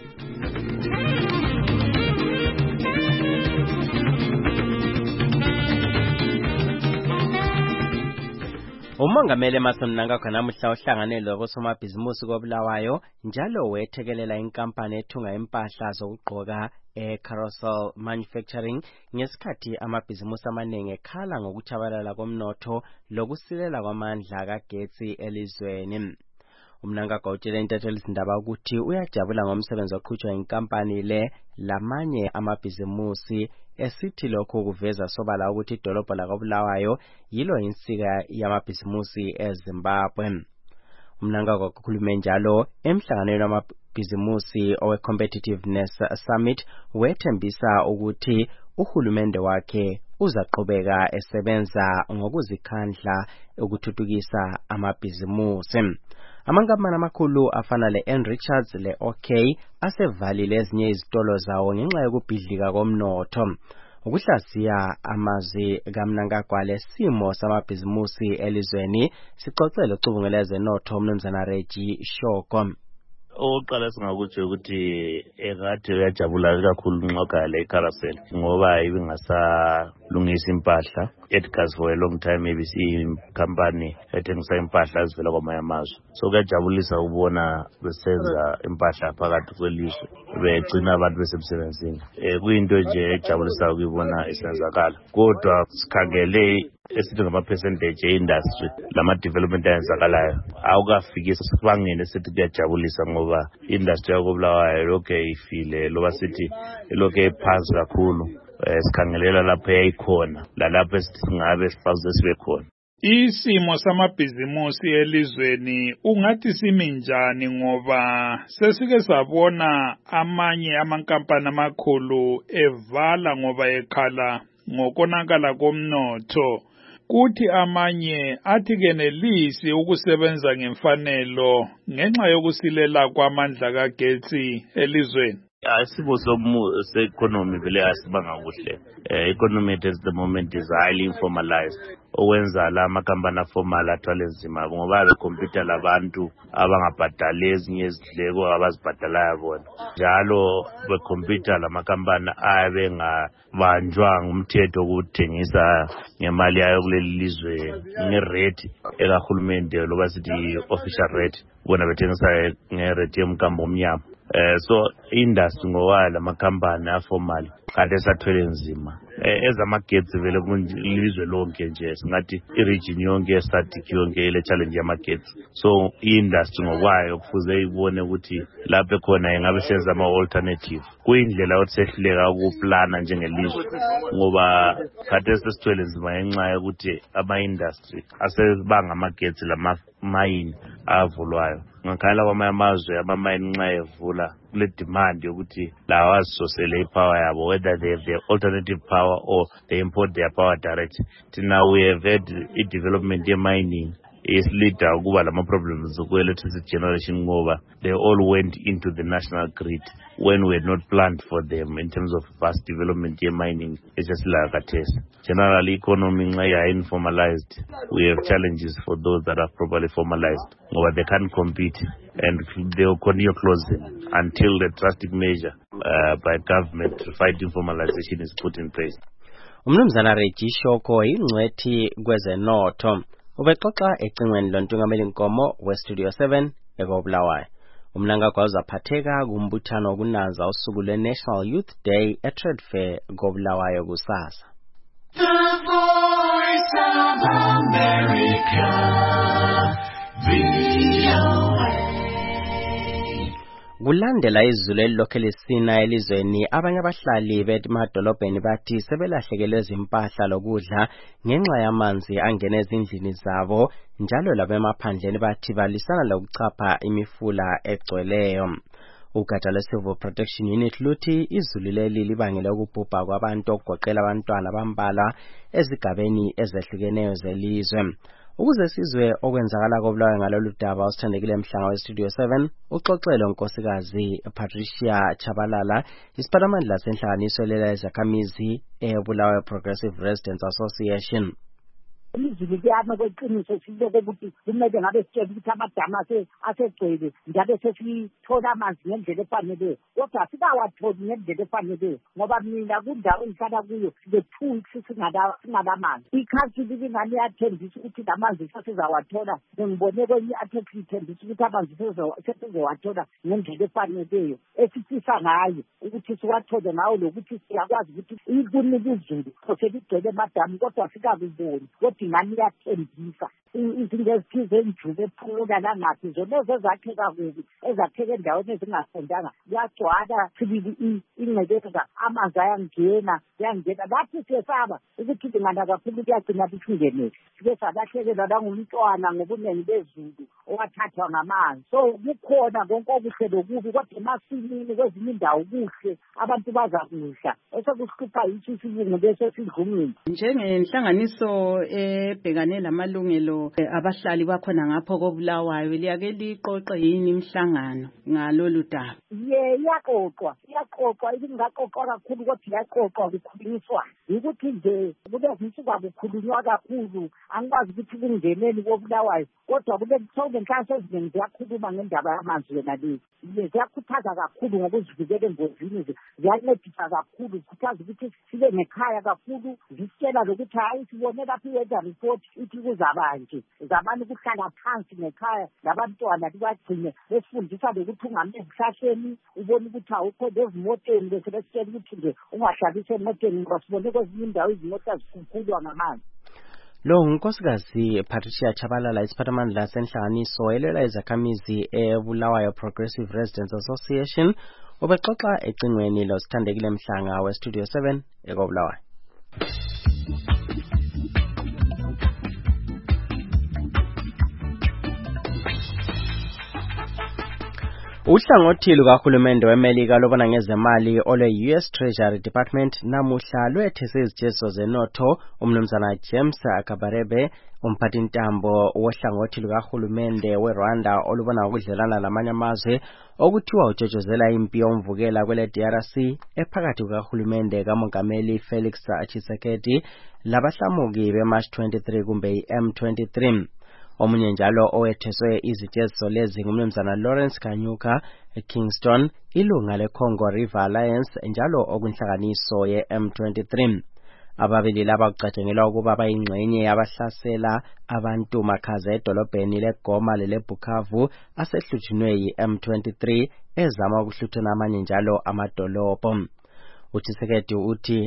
S22: Umongameli Emmerson Mnangagwa namuhla uhlangane labosomabhizimusi koBulawayo njalo wethekelela inkampani ethunga impahla zokugqoka eCarousel Manufacturing ngesikhathi amabhizimusi amaningi ekhala ngokuthabalala komnotho lokusilela kwamandla kagetsi elizweni. Umnangagwa utshele intathelizindaba ukuthi uyajabula ngomsebenzi oqhutshwa inkampani le lamanye amabhizimusi esithi lokho kuveza sobala ukuthi idolobha lakoBulawayo yilo insika yamabhizimusi eZimbabwe. Umnangagwa ukukhuluma njalo emhlanganweni wamabhizimusi owe Competitiveness Summit wethembisa ukuthi uhulumende wakhe uzaqhubeka esebenza ngokuzikhandla ukuthuthukisa amabhizimusi. Amankampani amakhulu afana le-N Richards le-OK asevalile ezinye izitolo zawo ngenxa yokubhidlika komnotho. Ukuhlaziya amazwi kaMnangagwa lesimo samabhizimusi elizweni sicocela ucubungela ezenotho umnumzana Reggie Shoko.
S23: Oqala singakutsho ukuthi engathi uyajabula kakhulu nxoka le carousel ngoba ibingasalungisa impahla Edgar's for a long time maybe si company ethengisa impahla ezivela kwamanye amazwe. So kuyajabulisa ukubona besenza impahla phakathi kwelizwe begcina abantu besemsebenzini. Eh kuyinto nje ejabulisa ukubona isenzakala. Kodwa sikhangele esithi ngama percentage e-industry lama development ayenzakalayo awukafikisa sibangene sithi kuyajabulisa ngoba industry yakoBulawayo lokho ifile loba sithi lokho ephansi kakhulu. Sikhangelela lapho yayikhona lalapho singabe sifaze sibe khona.
S25: Isimo samabhizimusi elizweni ungathi simi njani ngoba sesike sabona amanye amankampani amakhulu evala ngoba ekhala ngokonakala komnotho, kuthi amanye athi kenelisi ukusebenza ngemfanelo ngenxa yokusilela kwamandla kagetsi elizweni.
S23: Isimo se-economy vele asibanga kuhle. Economy at the moment is highly informalized. Owenza la makampani formal athwale nzima ngoba bekhompyutha labantu abangabhadali ezinye izidleko abazibhadalayo bona. Njalo bekhompyutha la makampani abe ngabanjwa ngumthetho ukuthengisa ngemali yayo kuleli lizwe ngerate ekahulumende loba sithi official rate bona bethengisa ngerate yomkambo omnyama. Uh, so industry ngowala makampani aformal kade sathwele nzima ezamagetsi vele kulizwe lonke nje singathi i-region yonke ye-SADC yonke ile challenge yamagetsi. So i-industry ngokwayo kufuze ibone ukuthi lapho khona ingabe senza ama-alternative kuyindlela yokuthi sehluleka ukuplana njengelizwe ngoba khathesi sesithwele nzima ngenxa yokuthi ama-industry asebanga amagetsi lama-mayini avulwayo. Ngakhala kwamanye amazwe ama-mayini nxa evula kule demand yokuthi lawa azisosele ipower yabo, whether they have their alternative power or they import their power direct. Thina we have had i-development ye-mining esilida ukuba lama-problems ku-electricity generation ngoba they all went into the national grid when we had not planned for them in terms of vast development ye-mining esesilaka kathesi. Generally, economy nxa ya-informalized, we have challenges for those that are properly formalized ngoba they can't compete and they will continue closing until the drastic measure uh, by government to fight informalization is put in place.
S22: Umnumzana Reggie Shoko ingcwethi kwezenotho ubexoxa ecingweni lontungameli Nkomo we-Studio seven ekobulawayo. Umnangagwa uzaphatheka kumbuthano kunaza usuku lwe-National Youth Day e-Trade Fair kobulawayo kusasa.
S13: The Voice of America, V O A.
S22: Kulandela izulu elilokhe lisina elizweni, abanye abahlali bemadolobheni bathi sebelahlekelwe izimpahla lokudla ngenxa yamanzi angena ezindlini zabo, njalo labemaphandleni bathi balisana lokuchapha imifula egcweleyo. Ugatsha lwe-Civil Protection Unit luthi izulu leli libangele ukubhubha kwabantu okugoqela abantwana bambalwa ezigabeni ezehlukeneyo zelizwe. Ukuze sizwe okwenzakala kobulawayo ngalolu daba, usithandekile Mhlanga we-Studio seven uxoxele unkosikazi Patricia Chabalala, isiphatamandla senhlanganiso lezakhamizi eBulawayo Progressive Residents Association.
S24: Izulu liyana kweqiniso sibeke ukuthi kumele ngabe sitshela ukuthi amadamu asegcwele njalo sesithola amanzi ngendlela efaneleyo, kodwa sikawatholi ngendlela efaneleyo ngoba mina kundawo engihlala kuyo le-two singalamanzi. Ikhansili lingani yathembisa ukuthi lamanzi sesizawathola, ngibone kwenye i-article ithembisa ukuthi amanzi sesizowathola ngendlela efaneleyo esifisa ngayo ukuthi siwathole ngawo, lokuthi siyakwazi ukuthi ikunika izulu seligcwele amadamu kodwa sikakuboni. Ingani yathembisa izinto ezithize enjube ephula langaphi zona ezakheka kubi, ezakheka endaweni ezingafundanga kuyagcwala sibili ingcebeza, amanzi ayangena yangena bathi siyesaba ukuthi lingana kakhulu kuyagcina lisingenele, sike salahlekelwa langumntwana ngobuningi bezulu owathathwa ngamanzi. So kukhona konke okuhle lokubi, kodwa emasimini kwezinye indawo kuhle abantu baza kudla esekuhlupha yithi isibungu bese sidlumile.
S2: Njengenhlanganiso ebhekane lamalungelo abahlali bakhona ngapho kobulawayo, liyake liqoqe yini imhlangano ngalolu daba?
S24: Ye iyaqoqwa iyaqoqwa ingaqoqwa kakhulu, kodwa iyaqoqwa kukhulunyiswa ukuthi nje kulezi insuku akukhulunywa kakhulu. Angikwazi ukuthi kungeneni kobulawayo, kodwa kule nhlanganiso eziningi ziyakhuluma ngendaba yamanzi yona lezi, ziyakhuthaza kakhulu ngokuzivikela engozini, ziyancedisa kakhulu, zikhuthaza ukuthi sibe nekhaya kakhulu, zisitshela lokuthi hayi sibone lapha i-weather report ithi kuzabanje, zamani kuhlala phansi ngekhaya labantwana libagcine besifundisa lokuthi ungame ezihlahleni ubone ukuthi awukho ezimoteni, bese besitshela ukuthi nje ungahlalisi emoteni ngoba sibone kwezinye indawo izimota zikhukhulwa ngamanzi.
S22: Lo unkosikazi Patricia Chabalala, isiphatamandla senhlanganiso elwela izakhamizi eBulawayo Progressive Residents Association, ubexoxa ecingweni losithandekile Mhlanga we-Studio seven ekobulawayo. Uhlangothi lukahulumende weMelika lobona ngezemali olwe-U S Treasury Department namuhla lwethese izijeziso zenotho umnumzana James Kabarebe, umphathintambo wohlangothi lukahulumende weRwanda olubona ukudlelana lamanye amazwe okuthiwa ujojozela impi yomvukela kwele D R C ephakathi kukahulumende kamongameli Felix Tshisekedi labahlamuki beMarch twenty-three kumbe i-M twenty-three. Omunye njalo owetheswe izijeziso lezi ngumnumzana Lawrence Kanyuka Kingston, ilunga le-Congo River Alliance njalo okwinhlanganiso ye-M twenty-three. Ababili laba kucatshangelwa ukuba bayingxenye yabahlasela abantu makhaza edolobheni leGoma leleBukavu asehlutshunwe yi-M twenty-three ezama ukuhluthuna amanye njalo amadolobho. Utshisekedi uthi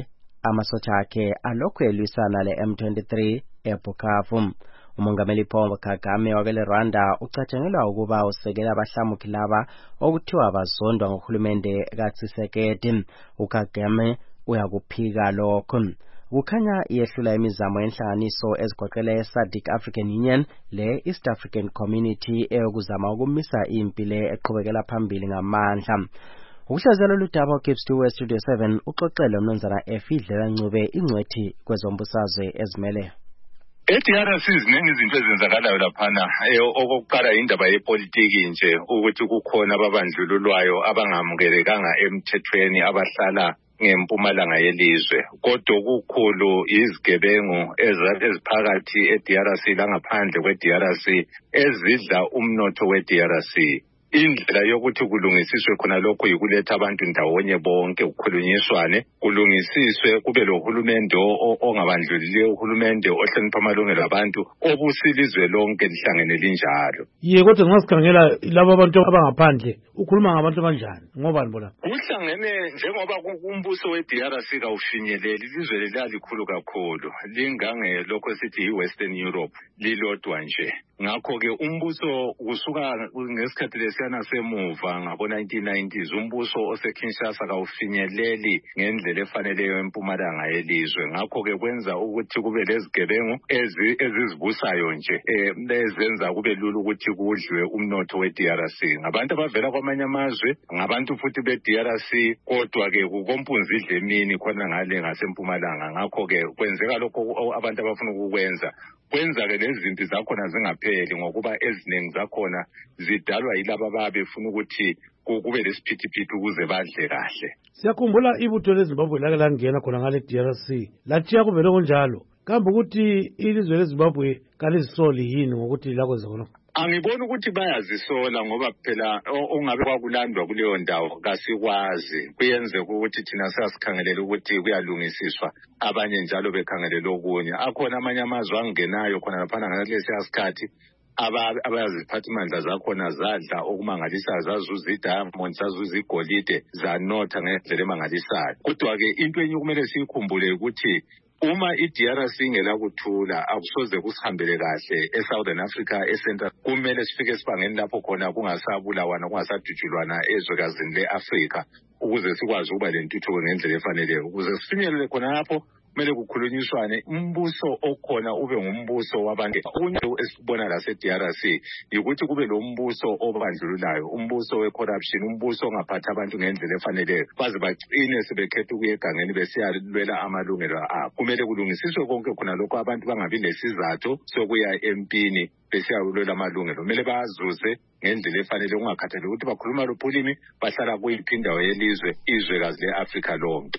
S22: amasotsha akhe alokhu elwisana le-M twenty-three eBukavu. Umongameli Paul Kagame wakele Rwanda ucatshangelwa ukuba usekela abahlamuki laba okuthiwa bazondwa ngohulumende kaTsisekedi. uKagame uyakuphika lokho. Kukhanya iyehlula imizamo yenhlanganiso ezigoqela e-SADC African Union le East African Community eyokuzama ukumisa impilo eqhubekela phambili ngamandla. Ukuhlazela ludaba uGibbs two Studio seven uxoxele umnumzana Efidlela Ncube ingcwethi kwezombusazwe ezimele.
S4: E-D R C ziningi izinto ezenzakalayo laphana. Okokuqala indaba yepolitiki nje ukuthi kukhona ababandlululwayo abangamukelekanga emthethweni abahlala ngempumalanga yelizwe. Kodwa kukhulu izigebengu eziphakathi e-D R C langaphandle kwe-D R C ezidla umnotho we-D R C. Indlela yokuthi kulungisiswe khona lokho yikuletha abantu ndawonye bonke ukukhulunyiswane, kulungisiswe kube lo hulumende ongabandlulileyo, uhulumende ohlonipha amalungelo abantu, obusilizwe lonke lihlangene linjalo.
S20: Ye kodwa ngasikhangela labo abantu abangaphandle ukhuluma ngabantu abanjani ngoba nibona
S4: kuhlangene njengoba umbuso we-D R C kawufinyeleli ilizwe lelikhulu kakhulu lingange lokho sithi yi-Western Europe lilodwa nje. Ngakho-ke umbuso kusuka ngesikhathi lesiyana semuva ngabo nineteen nineties umbuso oseKinshasa kawufinyeleli ngendlela efaneleyo empumalanga yelizwe. Ngakho-ke kwenza ukuthi kube lezigebengu ezizibusayo nje ezenza kube lula ukuthi kudliwe umnotho we-D R C. Ngabantu abavela kwamanye amazwe, ngabantu futhi be-D R C, kodwa-ke kukompunzi idle emini khona ngale ngasempumalanga. Ngakho-ke kwenzeka lokho abantu abafuna ukukwenza. Kwenza-ke lezi zinto zakhona zingapheli ngokuba eziningi zakhona zidalwa yilaba ababefuna ukuthi kube lesiphithiphithi ukuze badle kahle.
S20: Siyakhumbula ibutho leZimbabwe lake langena khona ngale D R C latshiya kuvele kunjalo. Kambe ukuthi ilizwe leZimbabwe kalizisoli yini ngokuthi lakwenza khona?
S4: Angiboni ukuthi bayazisola ngoba phela ongabe kwakulandwa kuleyo ndawo kasikwazi. Kuyenzeka ukuthi thina sasikhangelela ukuthi kuyalungisiswa, abanye njalo bekhangelela okunye. Akhona amanye amazwe angenayo khona laphana ngalesi isikhathi abaziphathimandla zakhona zadla okumangalisayo, zazuza i-diamond, zazuza igolide, zanotha ngendlela emangalisayo. Kodwa-ke into enye kumele siyikhumbule ukuthi uma i-D R C ingelakuthula akusoze kusihambele kahle e-Southern Africa, e-Central. Kumele sifike esibangeni lapho khona kungasabulawana, kungasadutshulwana ezwekazini le-Afrika ukuze sikwazi ukuba lentuthuko ngendlela efaneleyo. Ukuze sifinyelele khona lapho kumele kukhulunyiswane, umbuso okhona ube ngumbuso wabantu. Okunye esibona la se-D R C yikuthi kube lo mbuso obandlululayo, umbuso we-corruption, umbuso ongaphatha abantu ngendlela efaneleyo, baze bagcine sebekhetha ukuya egangeni besiyalwela amalungelo abo. Kumele kulungisiswe konke khona lokho, abantu bangabi lesizathu sokuya empini besiyalwela amalungelo. Kumele bazuze ngendlela efanele, ungakhathali ukuthi bakhuluma luphi ulimi, bahlala kuyiphi indawo yelizwe, izwekazi le-Afrika lonke.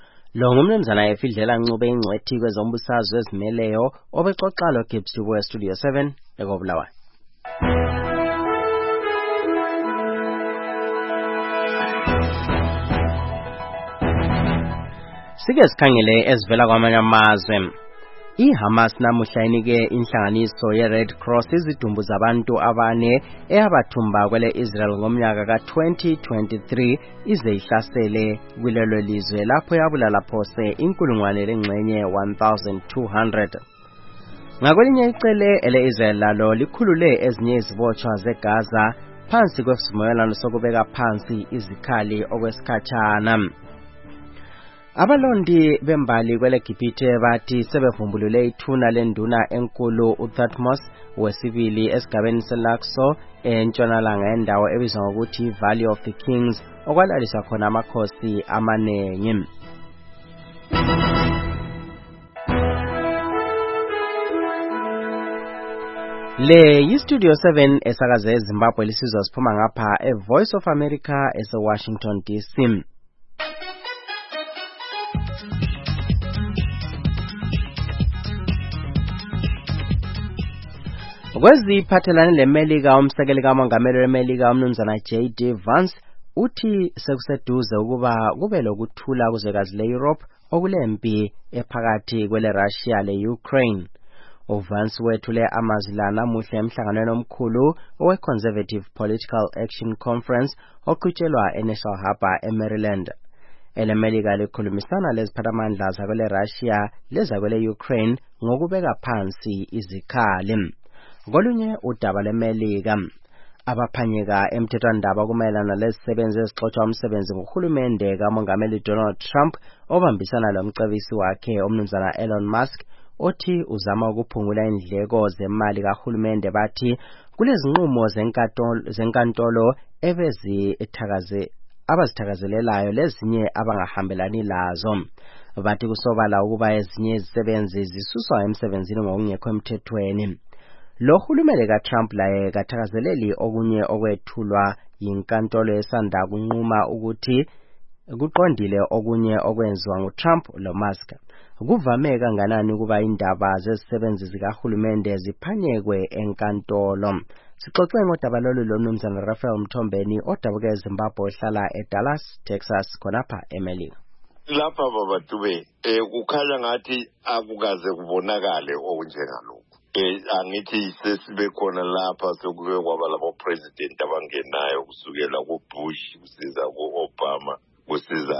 S22: Lo ngumnumzana Efidlela Ncube ingcwethi kwezombusazwe ezimeleyo obexoxa lo Gibbs two Studio seven ekobulawayo. Sike sikhangele ezivela kwamanye amazwe. IHamas namuhla inike inhlanganiso ye-Red Cross izidumbu zabantu abane eyabathumba kwele Israel ngomnyaka ka twenty twenty-three ize ihlasele kulelo lizwe lapho yabulala phose inkulungwane lengxenye one thousand two hundred. Ngakwelinye icele ele-Israel lalo likhulule ezinye izibotshwa zeGaza phansi kwesivumelwano sokubeka phansi izikhali okwesikhatshana. Abalondi bembali kwele Gibhithe bathi sebevumbulule ithuna lenduna enkulu uThutmose wesibili esigabeni seLaxo entshonalanga endawo ebizwa ngokuthi Valley of the Kings okwalaliswa khona amakhosi amanengi. Le yi-Studio seven esakaze eZimbabwe lisizwa siphuma ngapha e-Voice of America ese-Washington D C. Kweziphathelane leMelika, umsekeli kamongameli weMelika umnumzana J D Vance uthi sekuseduze ukuba kube lokuthula kuzwekazi le-Europe okulempi ephakathi kwele Russia le-Ukraine. uVance wethule amazwi la namuhla emhlanganweni omkhulu owe-Conservative Political Action Conference oqhutshelwa eNational Harbour eMaryland. elemelika likhulumisana leziphathamandla zakwele Russia lezakwele Ukraine ngokubeka phansi izikhali. Kolunye udaba lemelika, abaphanyeka emthethwandaba kumayelana lezisebenzi ezixotsha umsebenzi nguhulumende kamongameli Donald Trump obambisana lomcebisi wakhe umnumzana Elon Musk othi uzama ukuphungula indleko zemali kahulumende bathi kulezinqumo zenkantolo zenkantolo ebezithakaze abazithakazelelayo lezinye abangahambelani lazo. Bathi kusobala ukuba ezinye izisebenzi zisuswa emsebenzini ngokungekho emthethweni. Lo hulumende kaTrump laye kathakazeleli okunye okwethulwa yinkantolo esanda kunquma ukuthi kuqondile okunye okwenziwa nguTrump lo Musk. Kuvame kanganani ukuba indaba zezisebenzi zikahulumende ziphanyekwe enkantolo. Sixoxe ngodaba lolu lomnumzana Raphael Mthombeni odabuka eZimbabwe ohlala eDallas, Texas khonapha eMelika.
S6: Lapha babatube eh kukhanya ngathi akukaze kubonakale okunjengalokho. Eh angithi sesibe khona lapha sokuke kwaba labo president abangenayo kusukela ku Bush kusiza ku Obama kusiza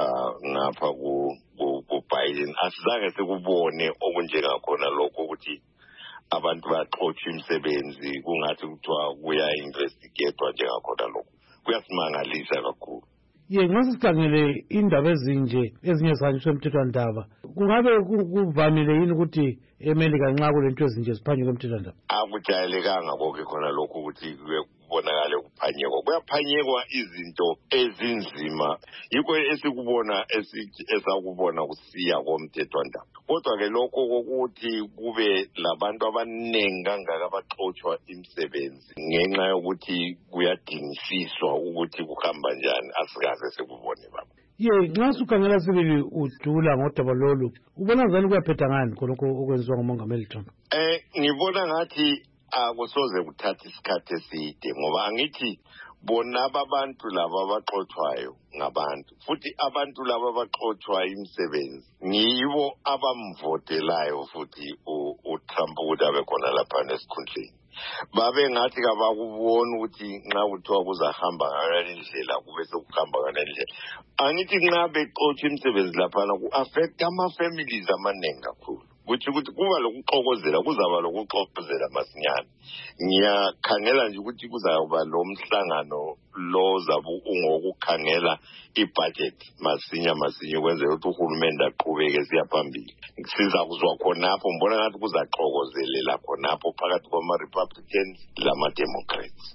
S6: ngapha ku ku Biden. Asizange sikubone okunjengakhona lokho ukuthi abantu baxotsha imisebenzi kungathi kuthiwa kuya investigatewa njengakhona lokho. Kuyasimangalisa kakhulu.
S20: Ye nxa sikhangele indaba ezinje ezinye zihanyiswa emthethwandaba kungabe kuvamile yini ukuthi eMelika nxa kulento ezinje ziphanyekwe emthethwandaba?
S6: Akujayelekanga konke khona lokho ukuthi kubonakale kuphanyekwa. Kuyaphanyekwa izinto ezinzima yikho esikubona esakubona kusiya komthethwandaba. Kodwa ke lokho kokuthi kube labantu abaningi kangaka abaxotsha imisebenzi ngenxa yokuthi kuyadingisiswa ukuthi kuhamba njani asikaze sikubone baba.
S20: Ye nxa sukhangela sibili udula ngodaba lolu ubona ngani kuyaphetha ngani khonokho okwenziwa ngumongameli Trump?
S6: Eh ngibona ngathi akusoze kuthatha isikhathi eside ngoba angithi bona abantu laba abaxothwayo ngabantu futhi abantu laba abaxothwa imisebenzi ngibo abamvotelayo futhi uTrump ukuthi abe khona lapha nesikhundleni. Babe ngathi kabakubona ukuthi nxa kuthiwa kuzahamba ngale ndlela kube sekuhamba ngale ndlela. Angithi nxa bexotsha imisebenzi lapha ku affect ama families amaningi kakhulu. Kuthi ukuthi kuba lokuxokozela kuzaba lokuxokozela masinyane. Ngiyakhangela nje ukuthi kuzaba lo mhlangano lo zabu ungokukhangela ibudget masinya masinya kwenze ukuthi uhulumende aqhubeke siya phambili. Siza kuzwa khonapho mbona ngathi kuzaxokozelela khonapho phakathi kwama Republicans lama Democrats.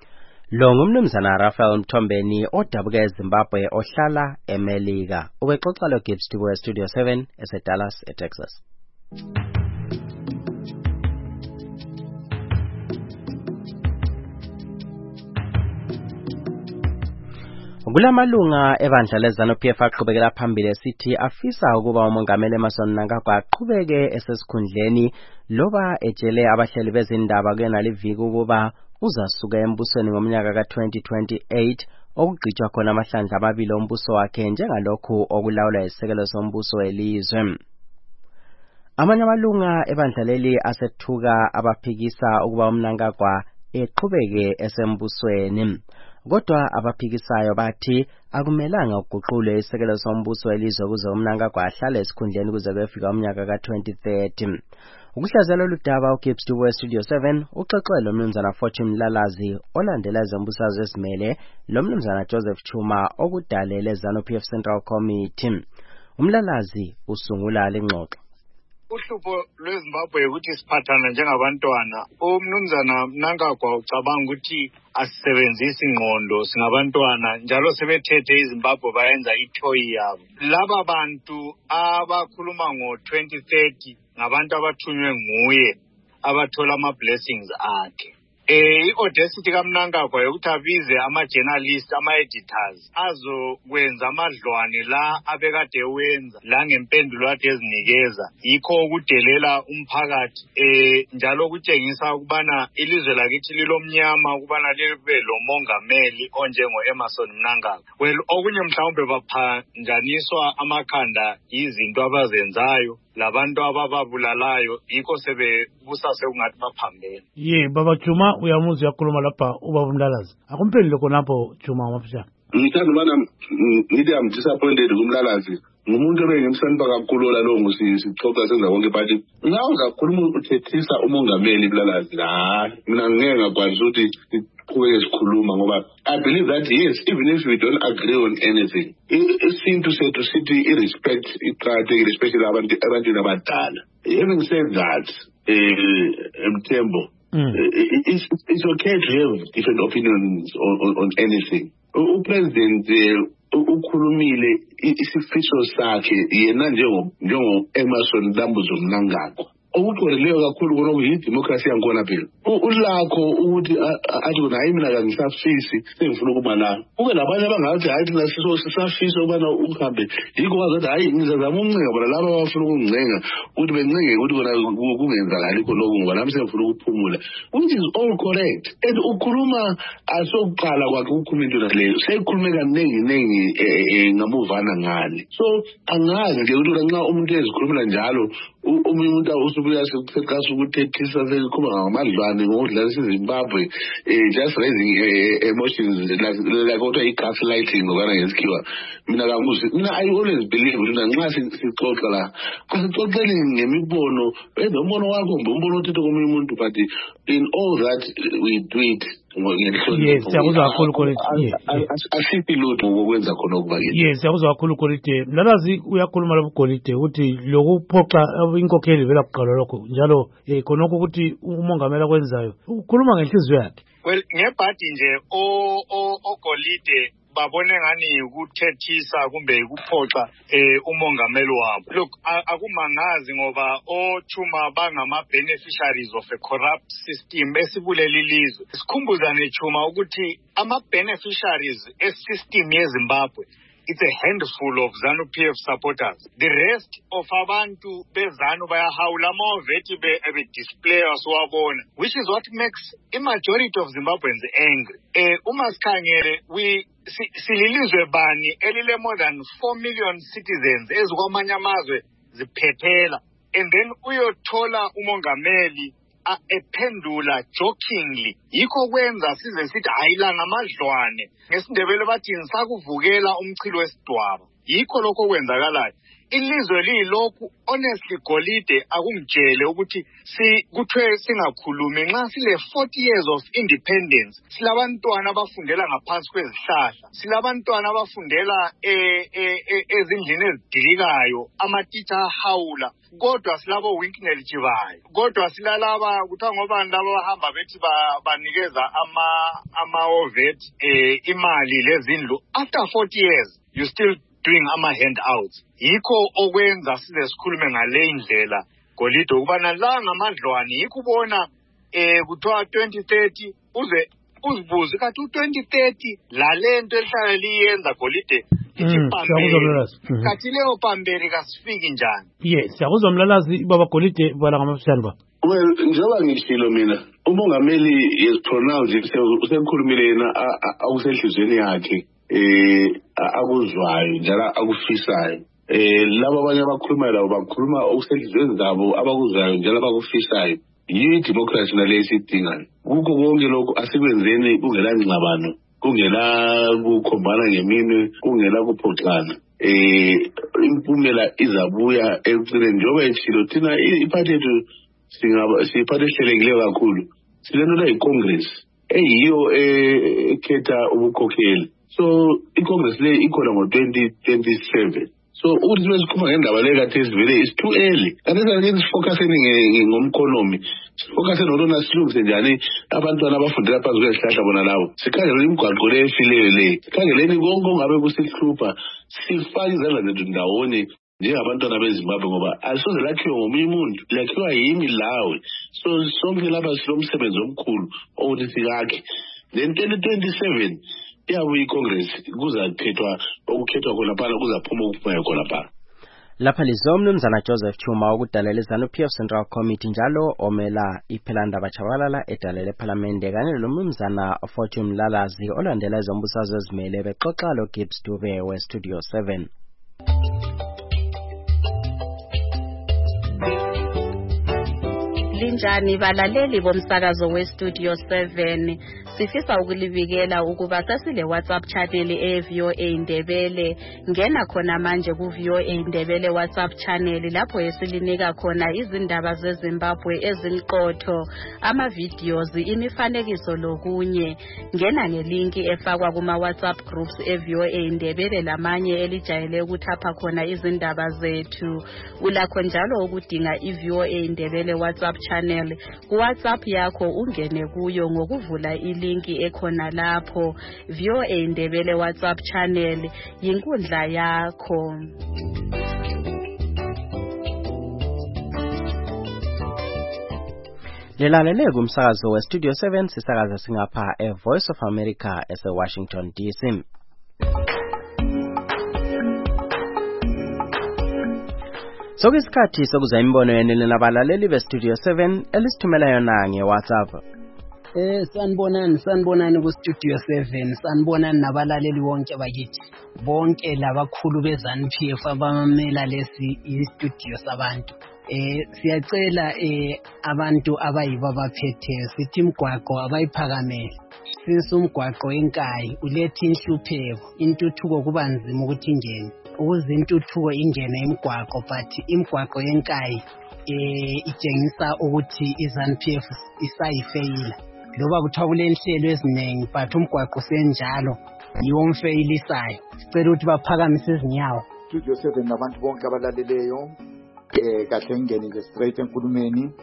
S22: Lo ngumnumzana Raphael Mthombeni odabuka eZimbabwe ohlala eMelika. Ubexoxa lo Gibbs Tibo Studio seven eseDallas eTexas. Kulamalunga ebandla leZanu-P F aqhubekela phambili esithi afisa ukuba umongameli Emmerson Mnangagwa aqhubeke esesikhundleni loba ejele abahleli bezindaba kuyena liviki ukuba uzasuka embusweni ngomnyaka ka twenty twenty-eight okugqitshwa khona amahlandla amabili ombuso wakhe njengalokhu okulawula isekelo sombuso welizwe. Amanye amalunga ebandla leli asethuka abaphikisa ukuba uMnangagwa eqhubeke esembusweni. Kodwa abaphikisayo bathi akumelanga uguqulwe isekelo sombuso welizwe kuze uMnangagwa ahlale esikhundleni kuze kuyefika umnyaka ka twenty thirty. Ukuhlazela ludaba uGibbs Tibo Studio seven uxoxe lo mnumzana Fortune Mlalazi olandela izombusazwe esimele lo mnumzana Joseph Chuma okudalele ZANU-P F Central Committee. Umlalazi usungula lengxoxo.
S7: Uhlupho lweZimbabwe ukuthi siphathana njengabantwana. Umnumzana Mnangagwa ucabanga ukuthi asisebenzisi ingqondo singabantwana njalo sebethethe iZimbabwe bayenza ithoyi yabo. Laba bantu abakhuluma ngo twenty thirty ngabantu abathunywe nguye abathola ama blessings akhe. Eh i-audacity kaMnangagwa yokuthi abize ama-journalists, ama-editors azokwenza amadlwane la abekade wenza la ngempendulo akade ezinikeza yikho ukudelela umphakathi eh njalo ukutshengisa ukubana ilizwe lakithi lilomnyama ukubana libe lo mongameli onjengo Emmerson Mnangagwa. Well okunye mhlawumbe baphanjaniswa amakhanda izinto abazenzayo labantu abababulalayo yikho sebebusa sekungathi baphambene.
S20: Ye baba Chuma uyamuzi yakhuluma lapha ubaba Mlalazi. Akumphendule khonapho Chuma mafisha.
S5: ngithanda ubana ngithi I'm disappointed kumlalazi ngumuntu ebengimsanipha kakhulu la lo ngusixoxa senza konke but ngawo ngakhuluma uthethisa umongameli Mlalazi hayi mina ngeke ngakwazi ukuthi siqhubeke sikhuluma ngoba I believe that yes, even if we don't agree on anything, isintu sethu sithi irespect iqakathekile especially abantu abantu abadala. Having said that, eh Mthembo, it's, it's okay to have different opinions on, on, on anything. U-President ukhulumile isifiso sakhe yena njengo njengo Emerson Dambuzo Mnangagwa. Ukuqondileyo kakhulu ngoba uyidemocracy yankona phela. Ulakho ukuthi athi kona hayi mina kangisafisi sengifuna ukuba la. Kube labanye abangathi hayi thina siso sisafisa ukubana uhambe. Yikho kwazi hayi ngizazama umncenga bona laba abafuna ukuncenga ukuthi bencenge ukuthi kona kungenzakala ikho lokho ngoba nami sengifuna ukuphumula. Which is all correct. And ukhuluma asokuqala kwakhe ukukhuluma into leyo. Seyikhulume kaningi ningi ngamuvana ngani. So angazi nje ukuthi nxa umuntu ezikhulumela njalo umuntu usubuya sekukhaso ukuthethisa sekuba ngamadlwane ngodlalisa eZimbabwe just raising emotions like what I gaslighting ngokana ngesikhiwa mina kamusi mina I always believe ukuthi nxa sixoxa la asixoxeni ngemibono ezombono wakho umbono othethe komunye umuntu but in all that we do it
S20: yes siyakuzwa kakhulu Kolide
S5: asithi lutho ngokwenza khona okubakile
S20: yes siyakuzwa kakhulu Kolide Mlalazi uyakhuluma lapho Kolide ukuthi lokuphoxa inkokheli vela kuqala lokho njalo eh khonoko ukuthi umongameli akwenzayo ukhuluma ngenhliziyo yakhe
S7: well ngebhadi nje o o Kolide babone ngani ukuthethisa kumbe ukuphoxa eh umongameli wabo look akumangazi ngoba oThuma bangama beneficiaries of a corrupt system esibuleli lizwe sikhumbuzane Thuma ukuthi ama beneficiaries esystem yeZimbabwe it's a handful of ZANU P F supporters. The rest of abantu bezanu bayahawula amaveti be display aswabona, which is what makes a majority of Zimbabweans angry. Eh umasikangere we sililizwe bani elile more than four million citizens ezikwamanye amazwe ziphephela, and then uyothola umongameli a ephendula jokingly yikho kwenza size sithi ayila ngamadlwane ngesindebele bathi ngisakuvukela umchilo wesidwaba yikho lokho kwenzakalayo ilizwe lilokhu honestly Kolide akungitshele ukuthi si kuthwe singakhulumi nxa sile forty years of independence silabantwana abafundela ngaphansi kwezihlahla silabantwana abafundela ezindlini ezidilikayo ama-teacher ahawula kodwa silabo Winknell Chivayo kodwa silalaba kuthiwa ngoba laba bahamba bethi banikeza ama ama-ovet imali lezindlu after forty years you still doing ama handouts yikho okwenza size sikhulume ngale indlela Kolide ukubana la ngamadlwane yikho ubona eh kuthiwa twenty thirty uze uzibuze kathi u-twenty thirty la lento elihlala liyenza Kolide kathi leyo pamberi kasifiki njani
S20: yes siyakuzwa Mlalazi baba Kolide bala ngamafishani ba
S5: well njengoba ngishilo mina umongameli yesipronounce usekhulumile yena akusenhlizweni yakhe eh akuzwayo njalo akufisayo eh laba abanye abakhuluma labo bakhuluma okusenhlizweni zabo abakuzwayo njalo abakufisayo yi democracy nalesidingayo ukho konke lokho asikwenzeni kungela ngxabano kungela kukhombana ngemini kungela kuphoxana eh impumela izabuya ekugcineni njengoba ethilo thina iphathi yethu singaba siphathe ehlelekileyo kakhulu silento eyicongress eyiyo ekhetha ubukhokheli so icongress le ikhona ngo twenty twenty-seven so ukuthi sikhuluma ngendaba le kathi sivele is too early kanti sake sifocuseni ngomkhonomi sifocuseni ngolona silungise njani abantwana abafundela phansi kwezihlahla bona labo sikhangele imigwaqo le efileyo le sikhangeleni konke ongabe kusihlupha sifake izandla zethu ndawonye njengabantwana beZimbabwe ngoba alisoze lakhiwa ngomunye umuntu lakhiwa yimi lawe so sonke lapha silomsebenzi omkhulu ukuthi sikakhe then twenty twenty-seven yabuya icongress kuzakhethwa okukhethwa khona phana kuzaphuma ukuphuma khona phana
S22: lapha lizomnumzana Joseph Chuma ukudalela izanu P F Central Committee njalo omela iphelanda bachabalala edalela eParliament kanye nomnumzana Fortune Mlalazi olandela izombusazwe ezimele bexoxa lo Gibbs Dube we Studio seven.
S8: linjani balaleli bomsakazo we-Studio seven. Sifisa ukulibikela ukuba sasile WhatsApp channel e-V O A Ndebele. Ngena khona manje ku-V O A Ndebele WhatsApp channel lapho esilinika khona izindaba zeZimbabwe ezimqotho, ama-videos, imifanekiso lokunye. Ngena ngelinki efakwa kuma-WhatsApp groups e-V O A Ndebele lamanye elijayele ukuthapha khona izindaba zethu. Ulakho njalo ukudinga i-V O A Ndebele WhatsApp channel. Ku-WhatsApp yakho ungene kuyo ngokuvula ilinki ekhona lapho. V O A Ndebele WhatsApp channel yinkundla yakho.
S22: Lilalele kumsakazo we-Studio seven sisakaza singapha e-Voice of America ese-Washington D C. Sokuyisikhathi sokuza imbono yenele nabalaleli be-Studio seven elisithumela yona nge-WhatsApp.
S9: Eh sanibonani sanibonani ku-Studio seven, sanibonani nabalaleli bonke bakithi. Bonke labakhulu be-ZANU-P F abamela lesi i-studio sabantu. Eh siyacela eh abantu abayibo abaphethe sithi imgwaqo abayiphakamele. Since umgwaqo enkayi uletha inhlupheko, intuthuko kuba nzima ukuthi ingene. Ukuze intuthuko ingene imgwaqo but imgwaqo yenkayi eh itshengisa ukuthi i-ZANU-P F isayifeyila. Loba kuthiwa kulenhlelo eziningi but umgwaqo senjalo yiwo mfeyilisayo. Sicela ukuthi baphakamise izinyawo.
S10: Studio seven nabantu bonke abalaleleyo eh kahle ngene nje straight enkulumeni.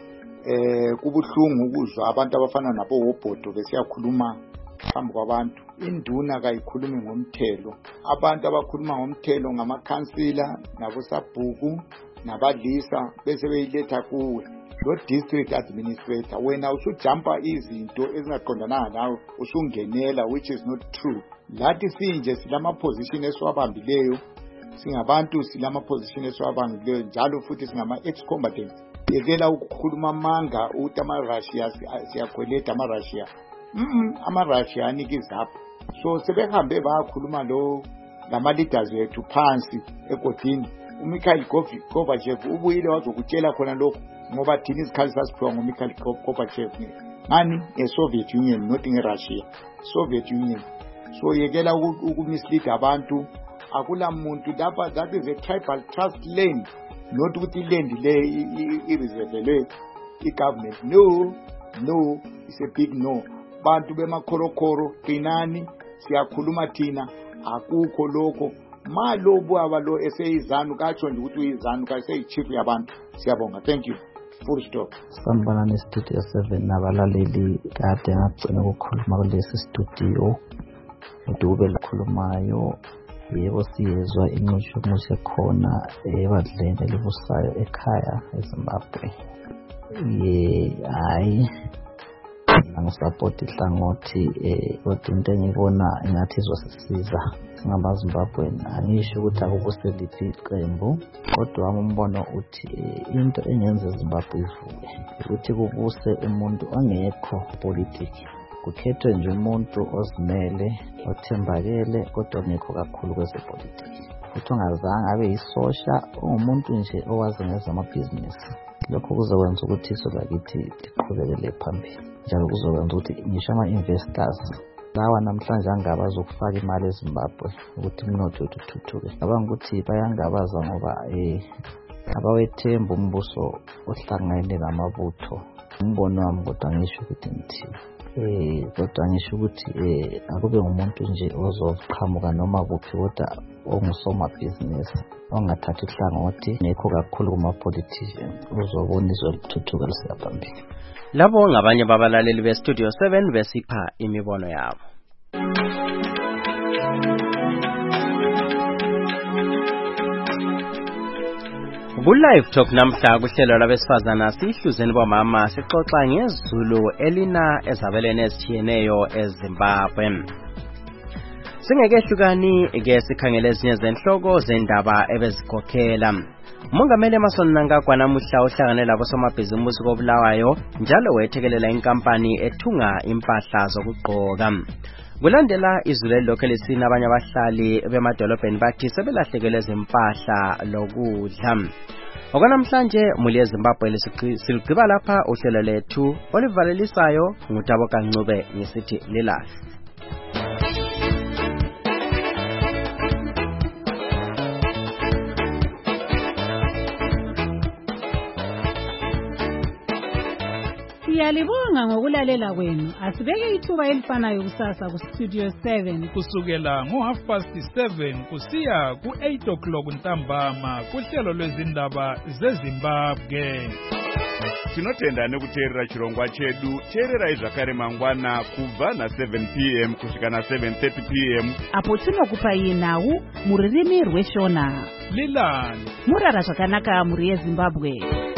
S10: Eh kubuhlungu ukuzwa abantu abafana nabo wobhodo besiyakhuluma phambi kwabantu. Induna kayikhulumi ngomthelo. Abantu abakhuluma ngomthelo ngamakhansila nabosabhuku nabadlisa bese beyiletha kuwe. Lo district administrator wena usujumpa izinto ezingaqondana nawe usungenela, which is not true. Lathi sinje silama position esiwabambileyo, singabantu silama position esiwabambileyo njalo futhi singama ex-combatants. Yekela ukukhuluma manga ukuthi ama-Russia siyakweleta ama-Russia. Mhm, ama-Russia anikizapho. So sebehambe bakhuluma lo lama leaders wethu phansi egodini. uMikhail Gorbachev ubuyile wazokutshela khona lokho ngoba thina izikhali sasiphiwa nguMikhail Gorbachev ngani eSoviet Union, not ngeRussia, Soviet Union. So yekela ukumislead abantu, akula muntu lapha. That is a tribal trust land, not ukuthi land le ireservele i-government. No, no, it's a big no. Bantu bemakhorokhoro qinani, siyakhuluma thina, akukho lokho. Malobu abalo eseyizanu katsho nje ukuthi uyizanu kaseyichief yabantu. Siyabonga, thank you. Full stop.
S11: Sanibona ne-Studio seven nabalaleli kade ngagcina ukukhuluma kulesi studio. Udube lakhulumayo yebo siyezwa inqisho muhle khona ebadleni elibusayo ekhaya eZimbabwe. Ye hayi ngisapoti ihlangothi eh kodwa into engibona engathi izosisiza singabaZimbabwe. Angisho ukuthi akubuseliphi iqembu, kodwa umbono uthi into engenza iZimbabwe ivuke ukuthi kubuse umuntu ongekho politiki, kukhethwe nje umuntu ozimele, othembakele, kodwa ongekho kakhulu kwezepolitiki, futhi ongazange abe yisosha, ungumuntu nje owazi ngezamabhizinisi. Lokho kuzokwenza ukuthi iso lakithi liqhubekele phambili, njalo kuzokwenza ukuthi ngisho ama-investors lawa namhlanje angaba azokufaka imali eZimbabwe ukuthi umnotho wethu uthuthuke. Ngabanga ukuthi bayangabaza ngoba eh abawethemba umbuso ohlangene namabutho. Umbono wami kodwa ngisho ukuthi ngithi eh kodwa ngisho ukuthi eh akube ngumuntu nje ozoqhamuka noma kuphi kodwa ongusomabhizinisi ongathatha ihlangothi nekho kakhulu kuma-politician uzobona izwe lithuthuka lisiya phambili.
S22: Labo ngabanye babalaleli be-Studio seven besipha imibono yabo. Ku-Live Talk namhla kuhlelo labesifazana sihluzeni bomama sixoxa ngezulu elina ezabeleni ezithiyeneyo eZimbabwe. Singekehlukani ke sikhangele ezinye zenhloko zendaba ebezikhokhela. Umongameli Emmerson Mnangagwa namuhla uhlangane labosomabhizimusi koBulawayo njalo wethekelela inkampani ethunga impahla zokugqoka. Kulandela izulu elilokhu lisina abanye abahlali bemadolobheni bathi sebelahlekelwe zimpahla lokudla. Okwanamhlanje muli eZimbabwe siligqiba lapha uhlelo lethu olivalelisayo ngutabo kancube ngisithi lilahle.
S2: Siyalibonga ngokulalela kwenu. Asibeke ithuba elifanayo kusasa ku Studio seven
S25: kusukela ngo half past seven kusiya ku eight o'clock ntambama kuhlelo lwezindaba zeZimbabwe.
S1: Tinotenda nekuteerera chirongwa chedu. Teerera izvakare mangwana kubva na seven p m kusvika na seven thirty p m
S2: apo tinokupai nhau muririmi rweshona.
S25: Lilani
S2: murara zvakanaka muri yeZimbabwe.